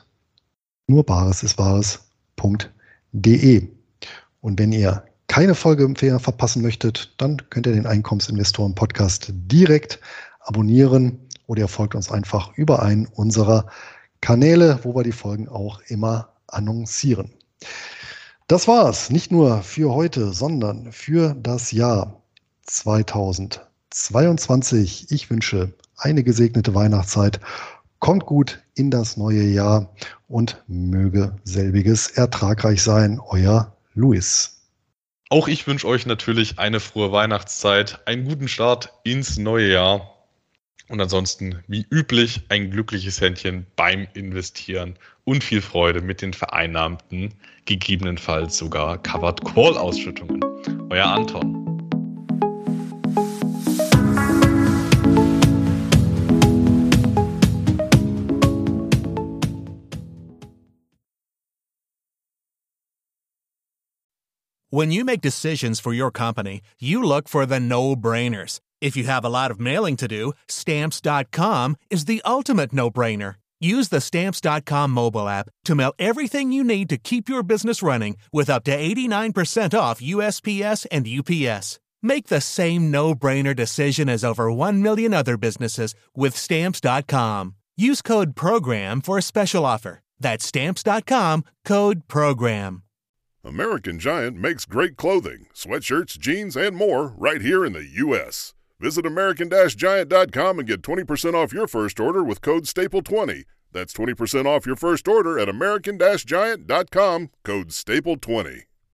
nurbaresistwahres.de. Und wenn ihr keine Folge mehr verpassen möchtet, dann könnt ihr den Einkommensinvestoren-Podcast direkt abonnieren oder ihr folgt uns einfach über einen unserer Kanäle, wo wir die Folgen auch immer annoncieren. Das war's, nicht nur für heute, sondern für das Jahr zweitausendzweiundzwanzig. Ich wünsche eine gesegnete Weihnachtszeit. Kommt gut in das neue Jahr und möge selbiges ertragreich sein. Euer Luis. Auch ich wünsche euch natürlich eine frohe Weihnachtszeit, einen guten Start ins neue Jahr und ansonsten wie üblich ein glückliches Händchen beim Investieren und viel Freude mit den vereinnahmten, gegebenenfalls sogar Covered Call Ausschüttungen. Euer Anton. When you make decisions for your company, you look for the no-brainers. If you have a lot of mailing to do, Stamps dot com is the ultimate no-brainer. Use the Stamps dot com mobile app to mail everything you need to keep your business running with up to eighty-nine percent off U S P S and U P S. Make the same no-brainer decision as over one million other businesses with Stamps dot com. Use code PROGRAM for a special offer. That's Stamps dot com, code PROGRAM. American Giant makes great clothing, sweatshirts, jeans, and more right here in the U S Visit American Giant dot com and get twenty percent off your first order with code staple twenty. That's twenty percent off your first order at American Giant dot com, code staple twenty.